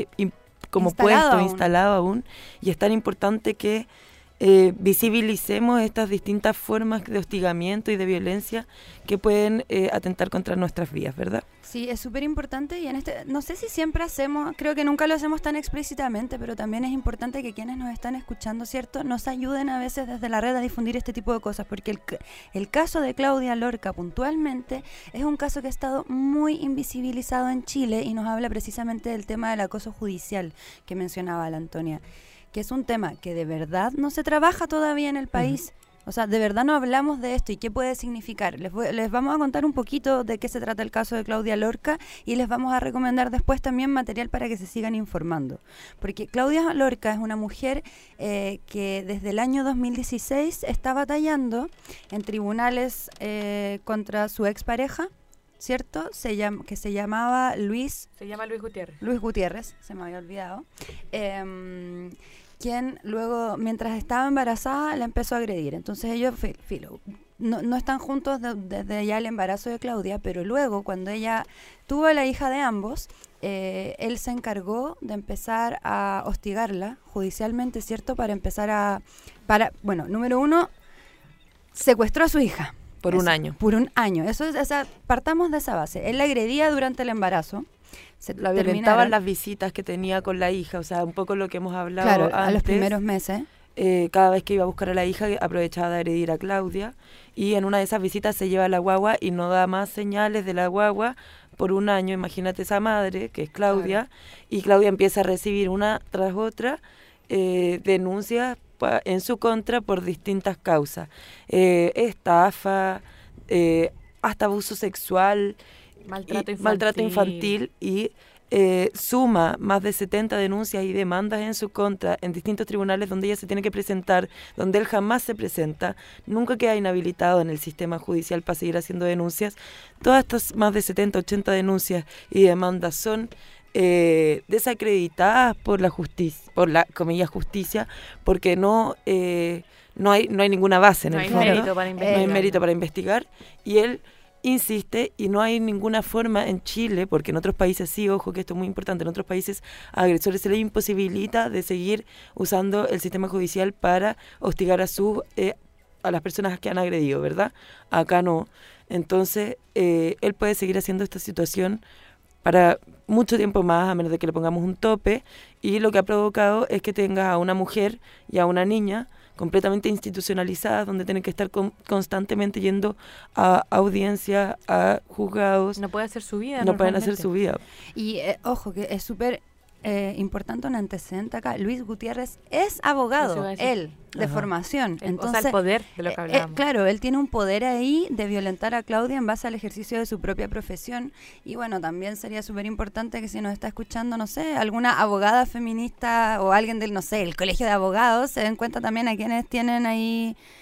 instalado aún, y es tan importante que visibilicemos estas distintas formas de hostigamiento y de violencia que pueden atentar contra nuestras vidas, ¿verdad? Sí, es súper importante y no sé si siempre creo que nunca lo hacemos tan explícitamente, pero también es importante que quienes nos están escuchando, ¿cierto?, nos ayuden a veces desde la red a difundir este tipo de cosas, porque el caso de Claudia Lorca puntualmente es un caso que ha estado muy invisibilizado en Chile y nos habla precisamente del tema del acoso judicial que mencionaba la Antonia, que es un tema que de verdad no se trabaja todavía en el país. O sea, de verdad no hablamos de esto y qué puede significar. Les vamos a contar un poquito de qué se trata el caso de Claudia Lorca y les vamos a recomendar después también material para que se sigan informando. Porque Claudia Lorca es una mujer que desde el año 2016 está batallando en tribunales contra su expareja, ¿cierto? Que se llamaba Luis. Se llama Luis Gutiérrez. Luis Gutiérrez, se me había olvidado. Quien luego, mientras estaba embarazada, la empezó a agredir. Entonces ellos, no están juntos desde ya el embarazo de Claudia, pero luego, cuando ella tuvo a la hija de ambos, él se encargó de empezar a hostigarla judicialmente, ¿cierto? Bueno, número uno, secuestró a su hija. Por un año. Por un año. Partamos de esa base. Él la agredía durante el embarazo. La violentaban las visitas que tenía con la hija, o sea, un poco lo que hemos hablado claro, antes. A los primeros meses. Cada vez que iba a buscar a la hija aprovechaba de agredir a Claudia, y en una de esas visitas se lleva a la guagua y no da más señales de la guagua por un año. Imagínate esa madre, que es Claudia, y Claudia empieza a recibir una tras otra denuncias en su contra por distintas causas, estafa, hasta abuso sexual, maltrato infantil y suma más de 70 denuncias y demandas en su contra en distintos tribunales donde ella se tiene que presentar, donde él jamás se presenta, nunca queda inhabilitado en el sistema judicial para seguir haciendo denuncias. Todas estas más de 70, 80 denuncias y demandas son desacreditadas por la justicia, por la comillas justicia, porque no hay ninguna base en el fondo, no hay mérito para investigar, y él insiste, y no hay ninguna forma en Chile, porque en otros países sí, ojo que esto es muy importante, en otros países a agresores se les imposibilita de seguir usando el sistema judicial para hostigar a las personas que han agredido, ¿verdad? Acá no. Entonces, él puede seguir haciendo esta situación para mucho tiempo más, a menos de que le pongamos un tope, y lo que ha provocado es que tenga a una mujer y a una niña completamente institucionalizadas, donde tienen que estar constantemente yendo a audiencias, a juzgados. No puede hacer su vida. No pueden hacer su vida. Y ojo, que es súper importante un antecedente acá. Luis Gutiérrez es abogado, él, de formación. Entonces, o sea, el poder de lo que hablábamos. Claro, él tiene un poder ahí de violentar a Claudia en base al ejercicio de su propia profesión. Y bueno, también sería súper importante que si nos está escuchando, no sé, alguna abogada feminista o alguien del, no sé, el colegio de abogados, se den cuenta también a quienes tienen ahí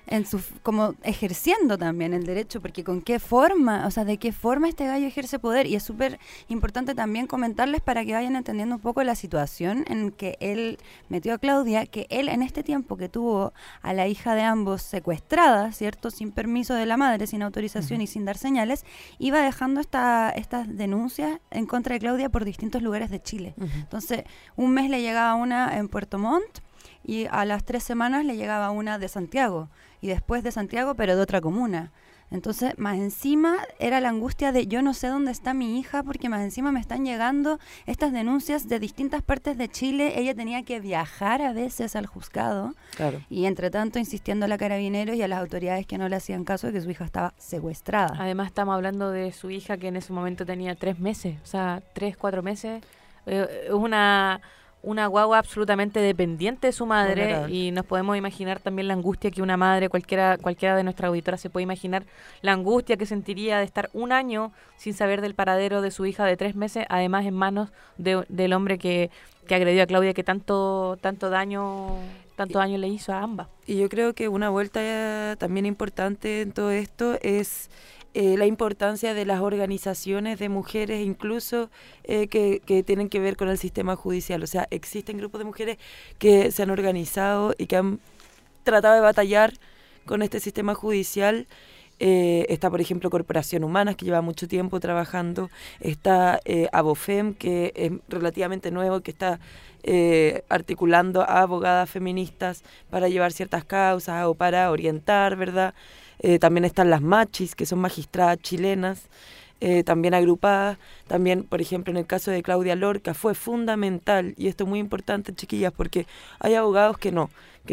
como ejerciendo también el derecho, porque con qué forma, o sea, de qué forma este gallo ejerce poder, y es súper importante también comentarles para que vayan entendiendo un poco la situación en que él metió a Claudia, que él en este tiempo que tuvo a la hija de ambos secuestrada, ¿cierto?, sin permiso de la madre, sin autorización y sin dar señales, iba dejando estas denuncias en contra de Claudia por distintos lugares de Chile. Entonces, un mes le llegaba una en Puerto Montt, y a las 3 semanas le llegaba una de Santiago, y después de Santiago, pero de otra comuna. Entonces, más encima era la angustia de yo no sé dónde está mi hija, porque más encima me están llegando estas denuncias de distintas partes de Chile. Ella tenía que viajar a veces al juzgado, Claro. y entre tanto insistiendo a la Carabineros y a las autoridades que no le hacían caso de que su hija estaba secuestrada. Además estamos hablando de su hija que en ese momento tenía 3 meses, o sea, 3, 4 meses. Es una guagua absolutamente dependiente de su madre, Vulnerable. y nos podemos imaginar también la angustia que una madre, cualquiera de nuestras auditoras se puede imaginar, la angustia que sentiría de estar un año sin saber del paradero de su hija de 3 meses, además en manos del hombre que agredió a Claudia, que tanto daño le hizo a ambas. Y yo creo que una vuelta también importante en todo esto es la importancia de las organizaciones de mujeres, incluso que tienen que ver con el sistema judicial. O sea, existen grupos de mujeres que se han organizado y que han tratado de batallar con este sistema judicial. Está, por ejemplo, Corporación Humanas, que lleva mucho tiempo trabajando. Está Abofem, que es relativamente nuevo, que está articulando a abogadas feministas para llevar ciertas causas o para orientar, ¿verdad? También están las machis, que son magistradas chilenas, también agrupadas. También, por ejemplo, en el caso de Claudia Lorca fue fundamental, y esto es muy importante, chiquillas, porque hay abogados que no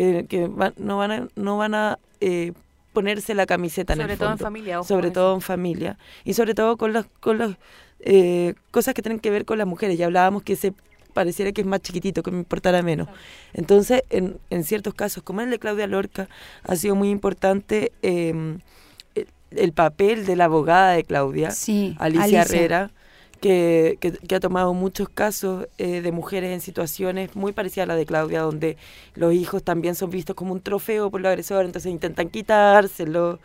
van a ponerse la camiseta en el Sobre todo en fondo. familia, ojo Sobre con todo eso. en familia, y sobre todo con las cosas que tienen que ver con las mujeres. Ya hablábamos que pareciera que es más chiquitito, que me importara menos. Entonces, en ciertos casos, como el de Claudia Lorca, ha sido muy importante el papel de la abogada de Claudia, Sí, Alicia Herrera, que ha tomado muchos casos de mujeres en situaciones muy parecidas a la de Claudia, donde los hijos también son vistos como un trofeo por los agresores, entonces intentan quitárselo.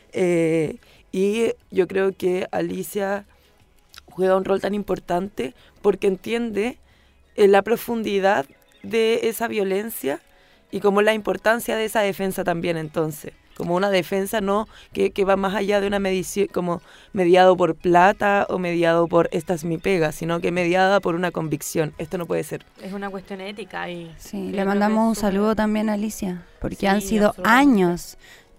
Y yo creo que Alicia juega un rol tan importante porque entiende la profundidad de esa violencia y como la importancia de esa defensa también, entonces, como una defensa no que va más allá de una medición como mediado por plata o mediado por esta es mi pega, sino que mediada por una convicción. Esto no puede ser. Es una cuestión ética y Sí, yo le creo mandamos que un es súper- saludo también a Alicia, porque Sí, han sido absolutamente.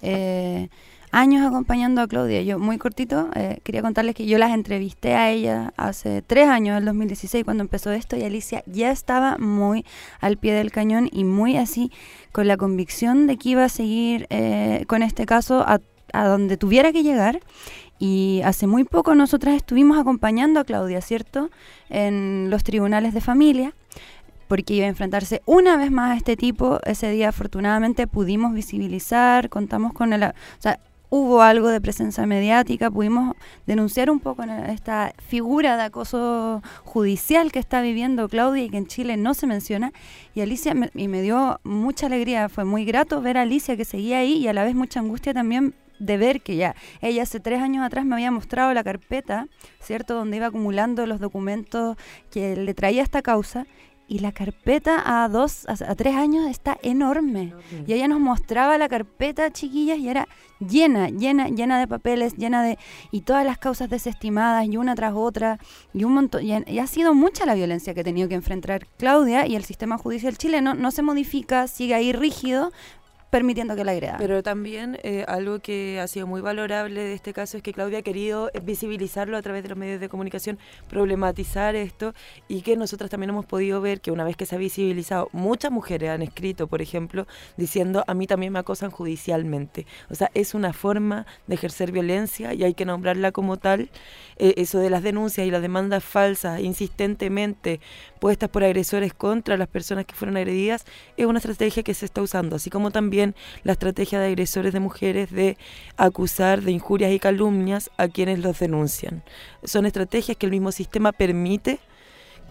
años acompañando a Claudia. Yo, muy cortito, quería contarles que yo las entrevisté a ella hace 3 años, el 2016, cuando empezó esto, y Alicia ya estaba muy al pie del cañón y muy así, con la convicción de que iba a seguir con este caso a donde tuviera que llegar. Y hace muy poco nosotras estuvimos acompañando a Claudia, ¿cierto?, en los tribunales de familia, porque iba a enfrentarse una vez más a este tipo. Ese día afortunadamente pudimos visibilizar, contamos con o sea, hubo algo de presencia mediática, pudimos denunciar un poco esta figura de acoso judicial que está viviendo Claudia y que en Chile no se menciona. Y Alicia, me dio mucha alegría, fue muy grato ver a Alicia que seguía ahí, y a la vez mucha angustia también de ver que ya ella hace 3 años atrás me había mostrado la carpeta, ¿cierto?, donde iba acumulando los documentos que le traía esta causa. Y la carpeta a 3 años está enorme. Y ella nos mostraba la carpeta, chiquillas, y era llena de papeles, y todas las causas desestimadas, y una tras otra, y un montón. Y ha sido mucha la violencia que ha tenido que enfrentar Claudia, y el sistema judicial chileno no se modifica, sigue ahí rígido, permitiendo que la agredan. Pero también algo que ha sido muy valorable de este caso es que Claudia ha querido visibilizarlo a través de los medios de comunicación, problematizar esto, y que nosotras también hemos podido ver que una vez que se ha visibilizado, muchas mujeres han escrito, por ejemplo, diciendo a mí también me acosan judicialmente. O sea, es una forma de ejercer violencia y hay que nombrarla como tal. Eso de las denuncias y las demandas falsas insistentemente puestas por agresores contra las personas que fueron agredidas es una estrategia que se está usando, así como también la estrategia de agresores de mujeres de acusar de injurias y calumnias a quienes los denuncian. Son estrategias que el mismo sistema permite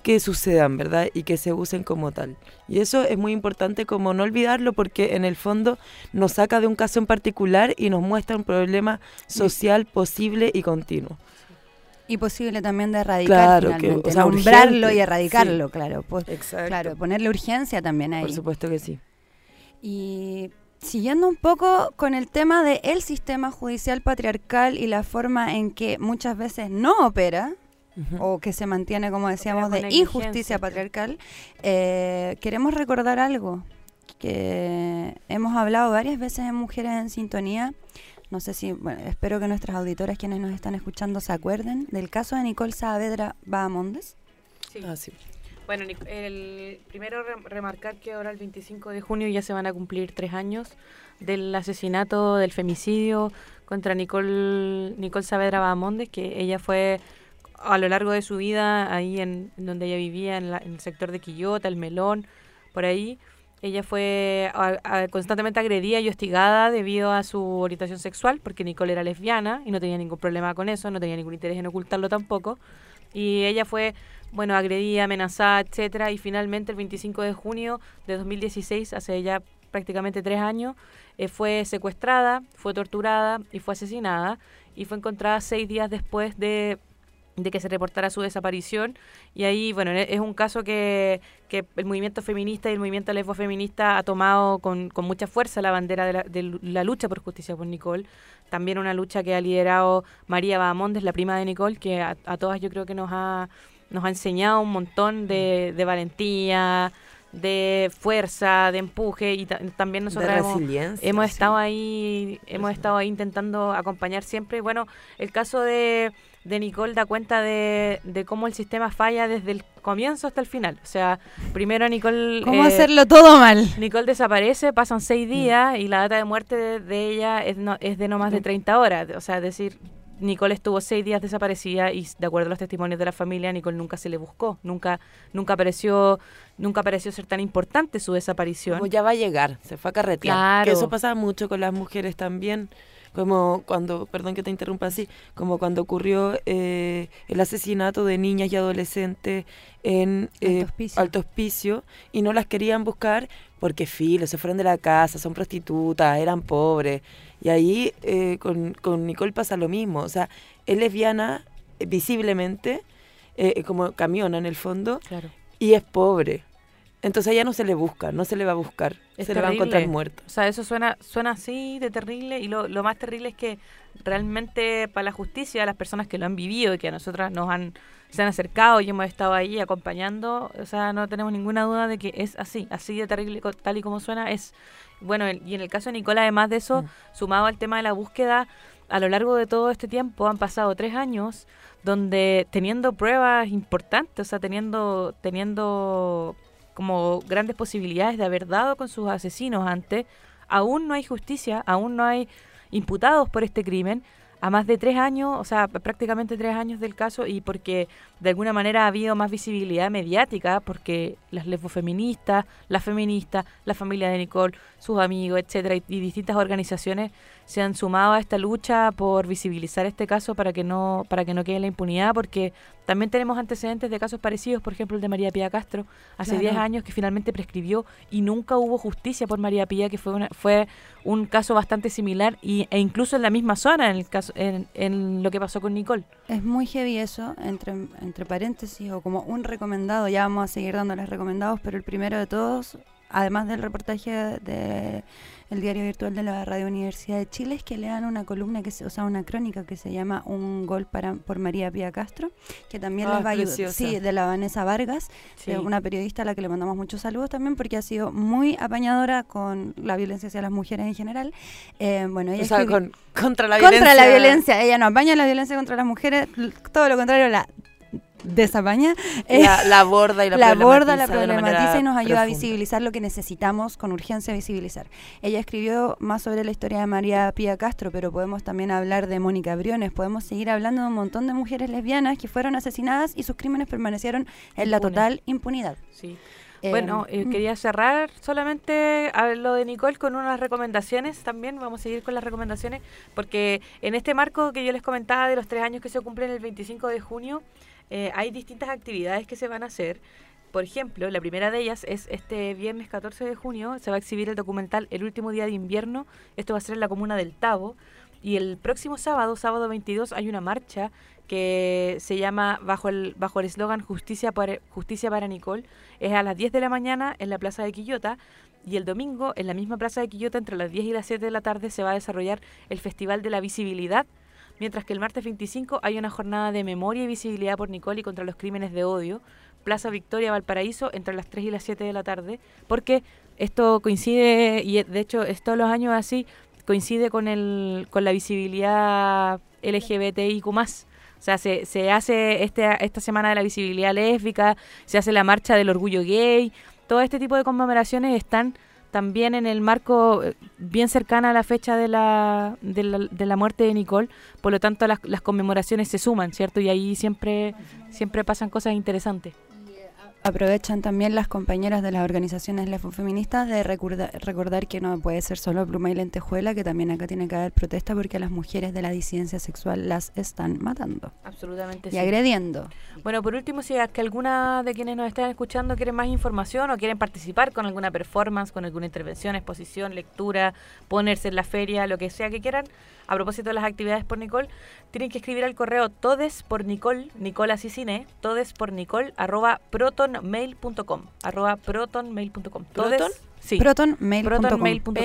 que sucedan, ¿verdad? Y que se usen como tal. Y eso es muy importante como no olvidarlo, porque en el fondo nos saca de un caso en particular y nos muestra un problema social posible y continuo. Y posible también de erradicar, claro, finalmente, que, o sea, nombrarlo urgente, y erradicarlo, sí. claro. Pues, Exacto. claro, ponerle urgencia también ahí. Por supuesto que sí. Y siguiendo un poco con el tema del sistema judicial patriarcal y la forma en que muchas veces no opera, o que se mantiene, como decíamos, de injusticia patriarcal, queremos recordar algo que hemos hablado varias veces en Mujeres en Sintonía. No sé si, bueno, espero que nuestras auditoras, quienes nos están escuchando, se acuerden del caso de Nicole Saavedra Bahamondes. Sí. Sí. Bueno, primero remarcar que ahora el 25 de junio ya se van a cumplir 3 años del asesinato, del femicidio contra Nicole Saavedra Bahamondes, que ella fue a lo largo de su vida ahí en donde ella vivía, en el sector de Quillota, El Melón, por ahí. Ella fue constantemente agredida y hostigada debido a su orientación sexual, porque Nicole era lesbiana y no tenía ningún problema con eso, no tenía ningún interés en ocultarlo tampoco. Y ella fue, bueno, agredida, amenazada, etcétera, y finalmente el 25 de junio de 2016, hace ya prácticamente 3 años, fue secuestrada, fue torturada y fue asesinada, y fue encontrada 6 días después de que se reportara su desaparición. Y ahí, bueno, es un caso que el movimiento feminista y el movimiento lesbofeminista ha tomado con mucha fuerza la bandera de la lucha por justicia por Nicole. También una lucha que ha liderado María Bahamondes, la prima de Nicole, que a todas yo creo que nos ha enseñado un montón de valentía, de fuerza, de empuje, y también nosotros hemos estado ahí, estado ahí intentando acompañar siempre. Y bueno, el caso de Nicole da cuenta de cómo el sistema falla desde el comienzo hasta el final. O sea, primero Nicole... ¿Cómo hacerlo todo mal? Nicole desaparece, pasan 6 días y la data de muerte de ella es de no más de 30 horas. O sea, es decir, Nicole estuvo 6 días desaparecida y, de acuerdo a los testimonios de la familia, Nicole nunca se le buscó. Nunca pareció ser tan importante su desaparición. Como ya va a llegar, se fue a carretear. Claro. Que eso pasa mucho con las mujeres también. Como cuando, perdón que te interrumpa así, como cuando ocurrió el asesinato de niñas y adolescentes en Alto Hospicio, y no las querían buscar porque se fueron de la casa, son prostitutas, eran pobres. Y ahí con Nicole pasa lo mismo. O sea, es lesbiana visiblemente, como camiona en el fondo, claro, y es pobre. Entonces a ella no se le busca, no se le va a buscar, se le va a encontrar muerta. O sea, eso suena así de terrible, y lo más terrible es que realmente para la justicia, las personas que lo han vivido y que a nosotras se han acercado y hemos estado ahí acompañando, o sea, no tenemos ninguna duda de que es así de terrible, tal y como suena, es bueno. Y en el caso de Nicole, además de eso, sumado al tema de la búsqueda, a lo largo de todo este tiempo han pasado 3 años donde teniendo pruebas importantes, o sea, teniendo como grandes posibilidades de haber dado con sus asesinos antes, aún no hay justicia, aún no hay imputados por este crimen, a más de 3 años, o sea, prácticamente 3 años del caso, y porque de alguna manera ha habido más visibilidad mediática, porque las lesbofeministas, las feministas, la familia de Nicole, sus amigos, etcétera, y distintas organizaciones se han sumado a esta lucha por visibilizar este caso para que no quede la impunidad, porque también tenemos antecedentes de casos parecidos, por ejemplo el de María Pía Castro, hace 10 años, que finalmente prescribió y nunca hubo justicia por María Pía, que fue un caso bastante similar e incluso en la misma zona en lo que pasó con Nicole. Es muy heavy eso, entre paréntesis, o como un recomendado, ya vamos a seguir dándoles recomendados, pero el primero de todos, además del reportaje de el diario virtual de la Radio Universidad de Chile, es que lean una columna, una crónica que se llama Un gol por María Pía Castro, que también les va a ayudar. Sí, de la Vanessa Vargas, una periodista a la que le mandamos muchos saludos también, porque ha sido muy apañadora con la violencia hacia las mujeres en general. Bueno, ella contra la violencia. Contra la violencia. Ella no apaña la violencia contra las mujeres, todo lo contrario, la desapaña, la aborda y la problematiza y nos ayuda a visibilizar lo que necesitamos con urgencia visibilizar. Ella escribió más sobre la historia de María Pía Castro, pero podemos también hablar de Mónica Briones, podemos seguir hablando de un montón de mujeres lesbianas que fueron asesinadas y sus crímenes permanecieron en la total impunidad. Sí. Bueno, quería cerrar solamente a lo de Nicole con unas recomendaciones también. Vamos a seguir con las recomendaciones, porque en este marco que yo les comentaba de los 3 años que se cumplen el 25 de junio, hay distintas actividades que se van a hacer. Por ejemplo, la primera de ellas es este viernes 14 de junio, se va a exhibir el documental El último día de invierno. Esto va a ser en la comuna del Tabo. Y el próximo sábado 22, hay una marcha que se llama bajo el eslogan Justicia para Nicole. Es a las 10 de la mañana en la Plaza de Quillota. Y el domingo, en la misma Plaza de Quillota, entre las 10 y las 7 de la tarde, se va a desarrollar el Festival de la Visibilidad. Mientras que el martes 25 hay una jornada de memoria y visibilidad por Nicole y contra los crímenes de odio. Plaza Victoria, Valparaíso, entre las 3 y las 7 de la tarde, porque esto coincide, y de hecho es todos los años así, coincide con la visibilidad LGBTIQ+. O sea, se hace esta semana de la visibilidad lésbica, se hace la marcha del orgullo gay, todo este tipo de conmemoraciones están también en el marco bien cercana a la fecha de la muerte de Nicole, por lo tanto las conmemoraciones se suman, ¿cierto? Y ahí siempre pasan cosas interesantes. Aprovechan también las compañeras de las organizaciones lesbofeministas de recordar que no puede ser solo pluma y lentejuela, que también acá tiene que haber protesta porque a las mujeres de la disidencia sexual las están matando. Absolutamente. Y agrediendo. Bueno, por último, si es que alguna de quienes nos están escuchando quieren más información o quieren participar con alguna performance, con alguna intervención, exposición, lectura, ponerse en la feria, lo que sea que quieran, a propósito de las actividades por Nicole, tienen que escribir al correo todespornicole, Nicole así sin todespornicole, @protonmail.com. ¿Proton? Sí. Protonmail.com.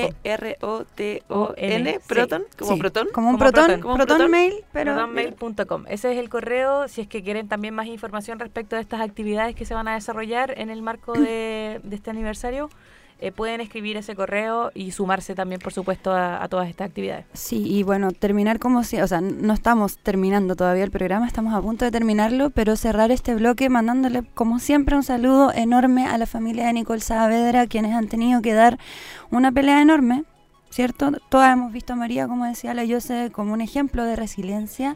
Proton, Proton, como sí. protón. Como un Como protón, protón. protonmail, pero protonmail.com. Ese es el correo, si es que quieren también más información respecto de estas actividades que se van a desarrollar en el marco de este aniversario. Pueden escribir ese correo y sumarse también, por supuesto, a todas estas actividades. sí, y bueno, terminar como si, o sea, no estamos terminando todavía el programa, estamos a punto de terminarlo, pero cerrar este bloque mandándole, como siempre, un saludo enorme a la familia de Nicole Saavedra, quienes han tenido que dar una pelea enorme, ¿cierto? Todas hemos visto a María, como decía la Yose, como un ejemplo de resiliencia.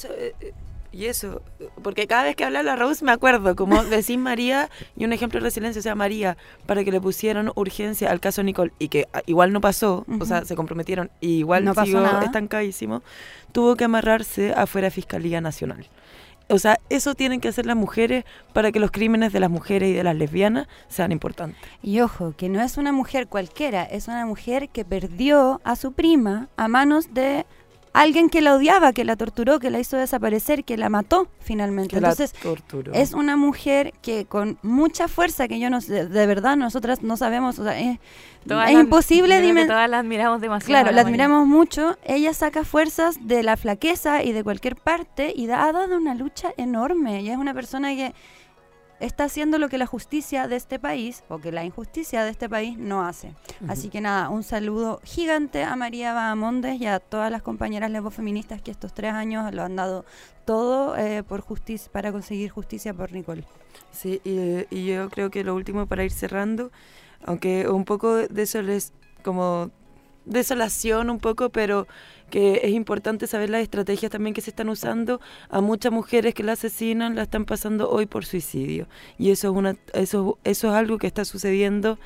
Y eso, porque cada vez que habla la Rose me acuerdo, como decís María, y un ejemplo de resiliencia, o sea, María, para que le pusieran urgencia al caso Nicole, y que igual no pasó, o sea, se comprometieron, y igual no siguió pasó nada, estancadísimo, tuvo que amarrarse afuera de Fiscalía Nacional. O sea, eso tienen que hacer las mujeres para que los crímenes de las mujeres y de las lesbianas sean importantes. Y ojo, que no es una mujer cualquiera, es una mujer que perdió a su prima a manos de alguien que la odiaba, que la torturó, que la hizo desaparecer, que la mató finalmente. Entonces, es una mujer que con mucha fuerza, que yo no sé, de verdad nosotras no sabemos, o sea, es imposible todas las admiramos demasiado. Claro, la admiramos mucho. Ella saca fuerzas de la flaqueza y de cualquier parte y ha dado una lucha enorme. Ella es una persona que está haciendo lo que la justicia de este país, o que la injusticia de este país no hace. Así que nada, un saludo gigante a María Bahamondes y a todas las compañeras lesbofeministas que estos 3 años lo han dado todo por justicia, para conseguir justicia por Nicole. Sí, y yo creo que lo último para ir cerrando, aunque un poco de eso es como desolación un poco, pero que es importante saber las estrategias también que se están usando. A muchas mujeres que la asesinan la están pasando hoy por suicidio, y eso es algo que está sucediendo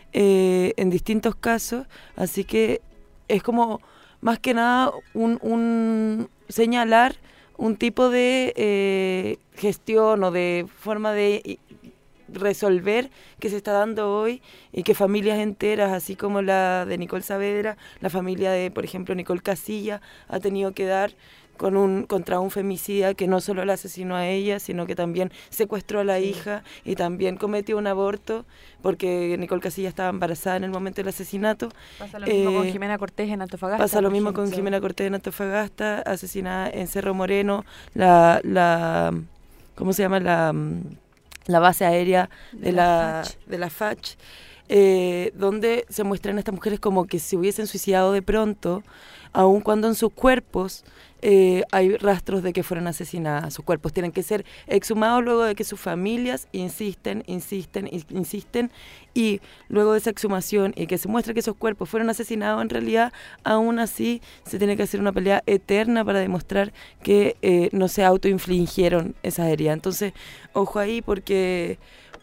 en distintos casos, así que es como más que nada un señalar un tipo de gestión o de forma de resolver que se está dando hoy, y que familias enteras, así como la de Nicole Saavedra, la familia de, por ejemplo, Nicole Casilla, ha tenido que dar contra un femicida que no solo la asesinó a ella, sino que también secuestró a la hija y también cometió un aborto, porque Nicole Casilla estaba embarazada en el momento del asesinato. Pasa lo mismo con Jimena Cortés en Antofagasta. Pasa lo mismo con Jimena Cortés en Antofagasta, asesinada en Cerro Moreno, ¿cómo se llama? La base aérea de la FACH, donde se muestran a estas mujeres como que se hubiesen suicidado de pronto, aun cuando en sus cuerpos hay rastros de que fueron asesinadas. Sus cuerpos tienen que ser exhumados luego de que sus familias insisten, y luego de esa exhumación y que se muestra que esos cuerpos fueron asesinados, en realidad, aún así, se tiene que hacer una pelea eterna para demostrar que no se autoinfligieron esas heridas. Entonces, ojo ahí, porque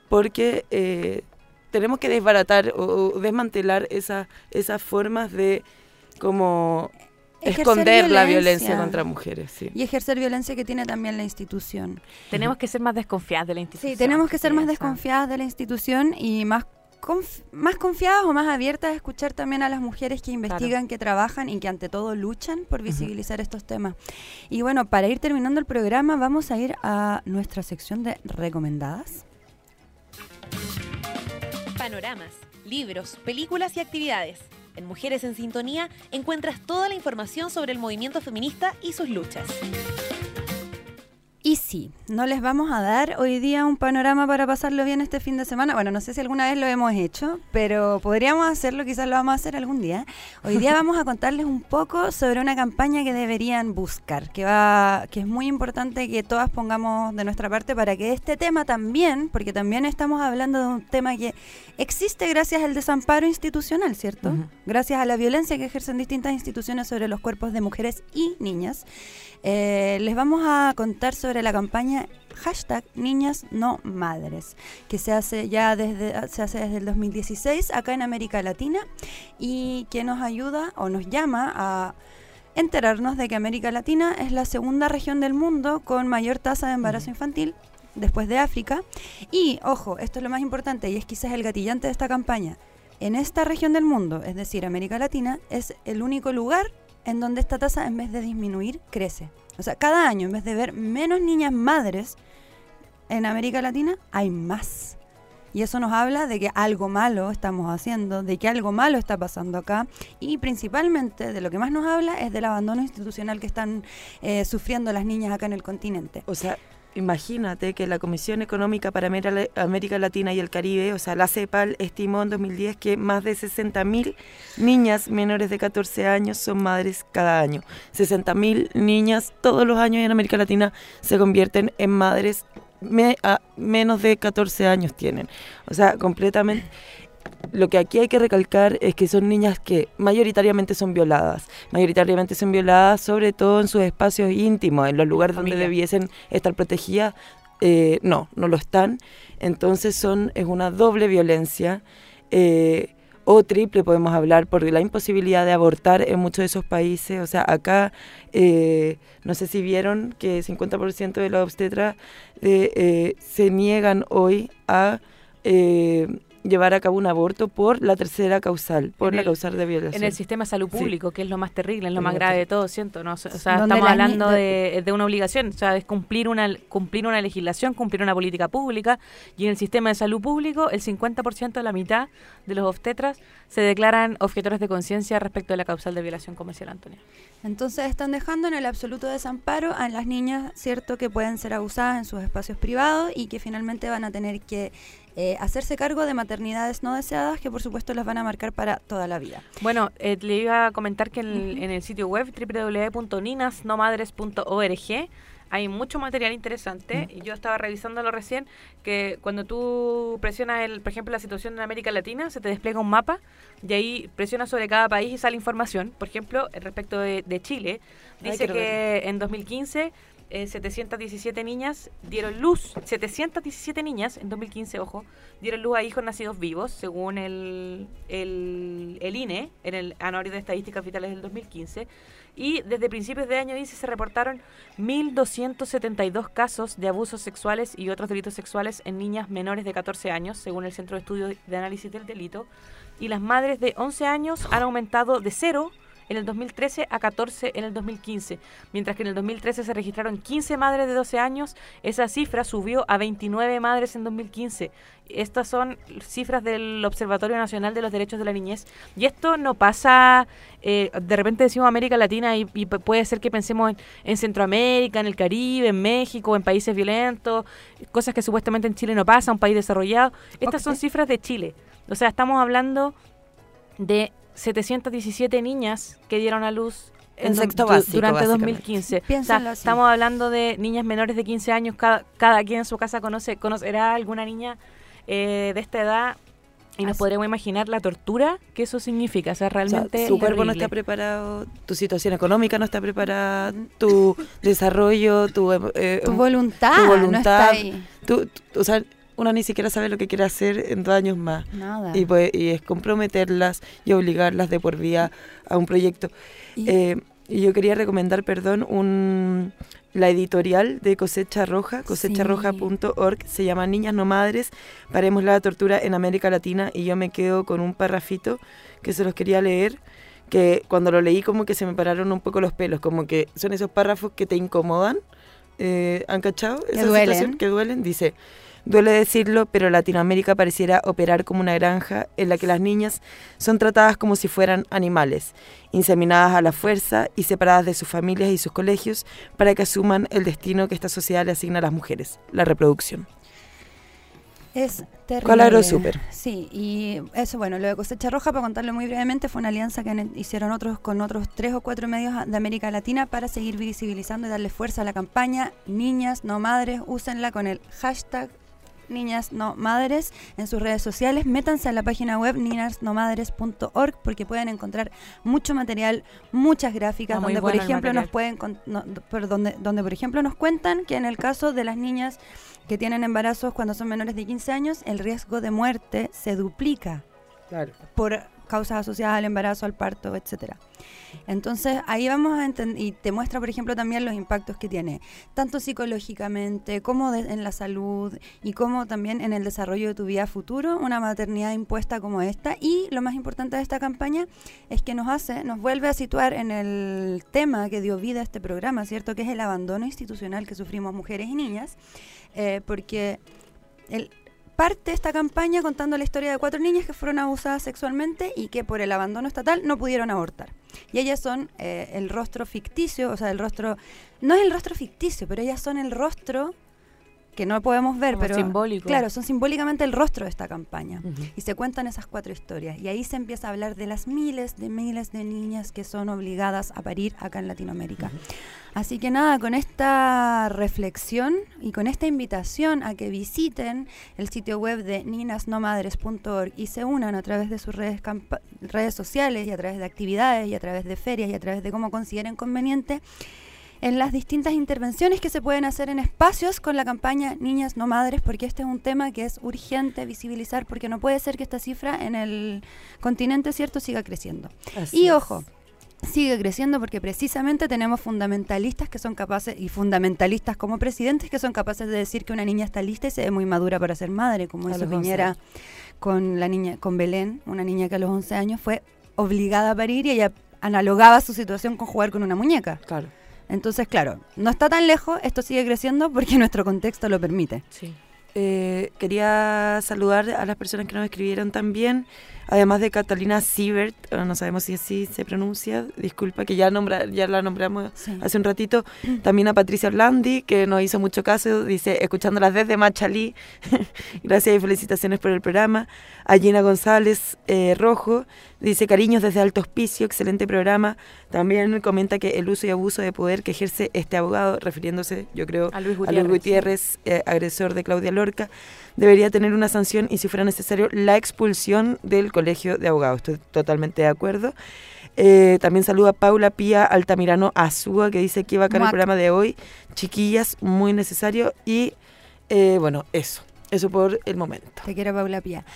tenemos que desbaratar o desmantelar esas formas de como esconder la violencia contra mujeres. Sí. Y ejercer violencia que tiene también la institución. Tenemos que ser más desconfiadas de la institución. Sí, tenemos que ser más desconfiadas de la institución y más confiadas o más abiertas a escuchar también a las mujeres que investigan, que trabajan y que ante todo luchan por visibilizar estos temas. Y bueno, para ir terminando el programa, vamos a ir a nuestra sección de recomendadas. Panoramas, libros, películas y actividades. En Mujeres en Sintonía encuentras toda la información sobre el movimiento feminista y sus luchas. Y sí, no les vamos a dar hoy día un panorama para pasarlo bien este fin de semana. Bueno, no sé si alguna vez lo hemos hecho, pero podríamos hacerlo, quizás lo vamos a hacer algún día. Hoy día vamos a contarles un poco sobre una campaña que deberían buscar, que es muy importante que todas pongamos de nuestra parte para que este tema también, porque también estamos hablando de un tema que existe gracias al desamparo institucional, ¿cierto? Gracias a la violencia que ejercen distintas instituciones sobre los cuerpos de mujeres y niñas. Les vamos a contar sobre la campaña #NiñasNoMadres, que se hace desde el 2016 acá en América Latina y que nos ayuda o nos llama a enterarnos de que América Latina es la segunda región del mundo con mayor tasa de embarazo infantil después de África. Y, ojo, esto es lo más importante y es quizás el gatillante de esta campaña. En esta región del mundo, es decir, América Latina, es el único lugar en donde esta tasa, en vez de disminuir, crece. O sea, cada año, en vez de ver menos niñas madres en América Latina, hay más. Y eso nos habla de que algo malo estamos haciendo, de que algo malo está pasando acá. Y principalmente, de lo que más nos habla es del abandono institucional que están sufriendo las niñas acá en el continente. O sea, imagínate que la Comisión Económica para América Latina y el Caribe, o sea, la CEPAL, estimó en 2010 que más de 60.000 niñas menores de 14 años son madres cada año. 60.000 niñas todos los años en América Latina se convierten en madres a menos de 14 años tienen. O sea, completamente... Lo que aquí hay que recalcar es que son niñas que mayoritariamente son violadas sobre todo en sus espacios íntimos, en los lugares donde debiesen estar protegidas, no lo están. Entonces es una doble violencia, o triple podemos hablar, por la imposibilidad de abortar en muchos de esos países. O sea, acá, no sé si vieron que 50% de los obstetras se niegan hoy a... llevar a cabo un aborto por la tercera causal, la causal de violación. En el sistema de salud público, que es lo más terrible, es lo más grave de todo, siento, ¿no? O sea, estamos hablando de una obligación, o sea, es cumplir una legislación, cumplir una política pública, y en el sistema de salud público, el 50%, la mitad de los obstetras se declaran objetores de conciencia respecto de la causal de violación, como decía Antonia. Entonces están dejando en el absoluto desamparo a las niñas, cierto, que pueden ser abusadas en sus espacios privados y que finalmente van a tener que hacerse cargo de maternidades no deseadas que por supuesto las van a marcar para toda la vida. Bueno, le iba a comentar que en el sitio web www.ninasnomadres.org hay mucho material interesante y yo estaba revisándolo recién, que cuando tú presionas, por ejemplo, la situación en América Latina, se te despliega un mapa y ahí presionas sobre cada país y sale información. Por ejemplo, respecto de Chile, dice que en 2015... 717 niñas dieron luz, 717 niñas en 2015, ojo, dieron luz a hijos nacidos vivos, según el INE, en el Anuario de Estadísticas Vitales del 2015, y desde principios de año, dice, se reportaron 1.272 casos de abusos sexuales y otros delitos sexuales en niñas menores de 14 años, según el Centro de Estudios de Análisis del Delito, y las madres de 11 años han aumentado de 0 en el 2013 a 14 en el 2015. Mientras que en el 2013 se registraron 15 madres de 12 años, esa cifra subió a 29 madres en 2015. Estas son cifras del Observatorio Nacional de los Derechos de la Niñez. Y esto no pasa, de repente decimos América Latina y puede ser que pensemos en Centroamérica, en el Caribe, en México, en países violentos, cosas que supuestamente en Chile no pasa, un país desarrollado. Estas son cifras de Chile. O sea, estamos hablando de 717 niñas que dieron a luz en sexto básico, durante 2015. O sea, estamos hablando de niñas menores de 15 años, cada quien en su casa conocerá alguna niña de esta edad y nos podremos imaginar la tortura que eso significa. O sea, realmente su cuerpo no está preparado, tu situación económica no está preparada, tu desarrollo, tu voluntad no está ahí. O sea, uno ni siquiera sabe lo que quiere hacer en 2 años más. Nada. Y es comprometerlas y obligarlas de por vida a un proyecto. Y yo quería recomendar, la editorial de Cosecha Roja, cosecharroja.org, se llama Niñas no Madres, paremos la tortura en América Latina, y yo me quedo con un parrafito que se los quería leer, que cuando lo leí como que se me pararon un poco los pelos, como que son esos párrafos que te incomodan, ¿han cachado? Que duelen. Que duelen, dice... Duele decirlo, pero Latinoamérica pareciera operar como una granja en la que las niñas son tratadas como si fueran animales, inseminadas a la fuerza y separadas de sus familias y sus colegios para que asuman el destino que esta sociedad le asigna a las mujeres, la reproducción. Es terrible. Colaro súper. Sí, y eso, bueno, lo de Cosecha Roja, para contarlo muy brevemente, fue una alianza que hicieron con otros 3 o 4 medios de América Latina para seguir visibilizando y darle fuerza a la campaña Niñas no Madres. Úsenla con el hashtag Niñas no Madres en sus redes sociales. Métanse a la página web niñasnomadres.org porque pueden encontrar mucho material, muchas gráficas donde por ejemplo donde por ejemplo nos cuentan que en el caso de las niñas que tienen embarazos cuando son menores de 15 años, el riesgo de muerte se duplica. Claro. Por causas asociadas al embarazo, al parto, etcétera. Entonces ahí vamos a entender, y te muestra por ejemplo también los impactos que tiene, tanto psicológicamente como en la salud y como también en el desarrollo de tu vida futuro, una maternidad impuesta como esta. Y lo más importante de esta campaña es que nos vuelve a situar en el tema que dio vida a este programa, ¿cierto? Que es el abandono institucional que sufrimos mujeres y niñas, porque parte esta campaña contando la historia de 4 niñas que fueron abusadas sexualmente y que por el abandono estatal no pudieron abortar. Y ellas son el rostro ficticio, o sea, no es el rostro ficticio, pero ellas son el rostro que no podemos ver, pero simbólico. Claro, son simbólicamente el rostro de esta campaña. Y se cuentan esas 4 historias. Y ahí se empieza a hablar de las miles de niñas que son obligadas a parir acá en Latinoamérica. Así que nada, con esta reflexión y con esta invitación a que visiten el sitio web de niñasnomadres.org y se unan a través de sus redes sociales y a través de actividades y a través de ferias y a través de cómo consideren conveniente en las distintas intervenciones que se pueden hacer en espacios con la campaña Niñas no Madres, porque este es un tema que es urgente visibilizar, porque no puede ser que esta cifra en el continente, ¿cierto?, siga creciendo. Y ojo, sigue creciendo porque precisamente tenemos fundamentalistas que son capaces, y fundamentalistas como presidentes, que son capaces de decir que una niña está lista y se ve muy madura para ser madre, como hizo Piñera con Belén, una niña que a los 11 años fue obligada a parir y ella analogaba su situación con jugar con una muñeca. Claro. Entonces, claro, no está tan lejos, esto sigue creciendo porque nuestro contexto lo permite. Sí. Quería saludar a las personas que nos escribieron también, además de Catalina Siebert, no sabemos si así se pronuncia, disculpa, que ya la nombramos hace un ratito, también a Patricia Orlandi, que nos hizo mucho caso, dice, escuchándolas desde Machalí, gracias y felicitaciones por el programa, a Gina González Rojo, dice, cariños desde Alto Hospicio, excelente programa, también comenta que el uso y abuso de poder que ejerce este abogado, refiriéndose, yo creo, a Luis Gutiérrez, agresor de Claudia Lorca, debería tener una sanción y si fuera necesario la expulsión del colegio de abogados. Estoy totalmente de acuerdo. También saluda a Paula Pía Altamirano Azúa, que dice que iba a caer el programa de hoy. Chiquillas, muy necesario. Y bueno, eso por el momento. Te quiero, Paula Pía.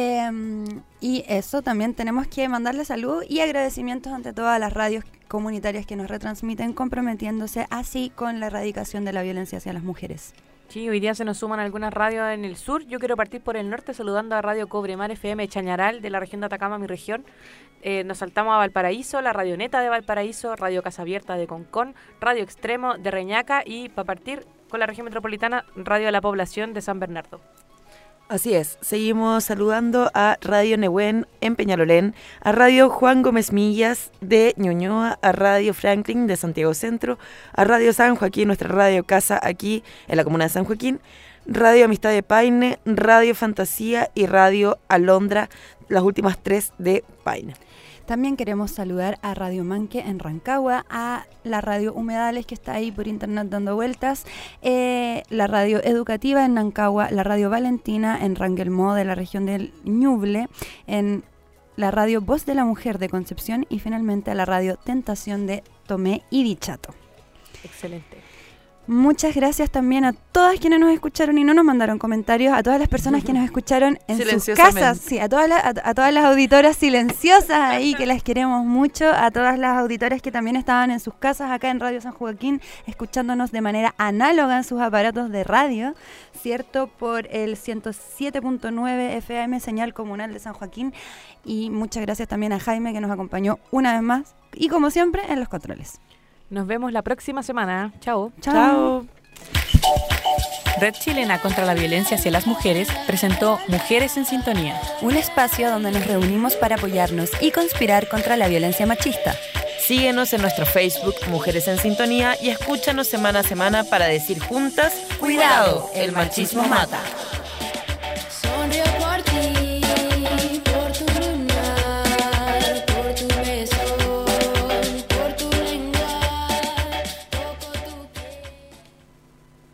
Y eso, también tenemos que mandarle saludos y agradecimientos ante todas las radios comunitarias que nos retransmiten, comprometiéndose así con la erradicación de la violencia hacia las mujeres. Sí, hoy día se nos suman algunas radios en el sur. Yo quiero partir por el norte saludando a Radio Cobremar FM Chañaral de la región de Atacama, mi región. Nos saltamos a Valparaíso, la Radio Neta de Valparaíso, Radio Casa Abierta de Concón, Radio Extremo de Reñaca y para partir con la región metropolitana, Radio de la Población de San Bernardo. Así es, seguimos saludando a Radio Nehuen en Peñalolén, a Radio Juan Gómez Millas de Ñuñoa, a Radio Franklin de Santiago Centro, a Radio San Joaquín, nuestra radio casa aquí en la comuna de San Joaquín, Radio Amistad de Paine, Radio Fantasía y Radio Alondra, las últimas 3 de Paine. También queremos saludar a Radio Manque en Rancagua, a la Radio Humedales que está ahí por internet dando vueltas, la Radio Educativa en Nancagua, la Radio Valentina en Rangelmó de la región del Ñuble, en la Radio Voz de la Mujer de Concepción y finalmente a la Radio Tentación de Tomé y Dichato. Excelente. Muchas gracias también a todas quienes nos escucharon y no nos mandaron comentarios, a todas las personas que nos escucharon en sus casas, sí, a todas las auditoras silenciosas ahí, que las queremos mucho, a todas las auditoras que también estaban en sus casas acá en Radio San Joaquín, escuchándonos de manera análoga en sus aparatos de radio, ¿cierto? Por el 107.9 FM, señal comunal de San Joaquín. Y muchas gracias también a Jaime, que nos acompañó una vez más, y como siempre, en los controles. Nos vemos la próxima semana. Chao. Chao. Red Chilena contra la Violencia hacia las Mujeres presentó Mujeres en Sintonía. Un espacio donde nos reunimos para apoyarnos y conspirar contra la violencia machista. Síguenos en nuestro Facebook Mujeres en Sintonía y escúchanos semana a semana para decir juntas: ¡cuidado, el machismo mata!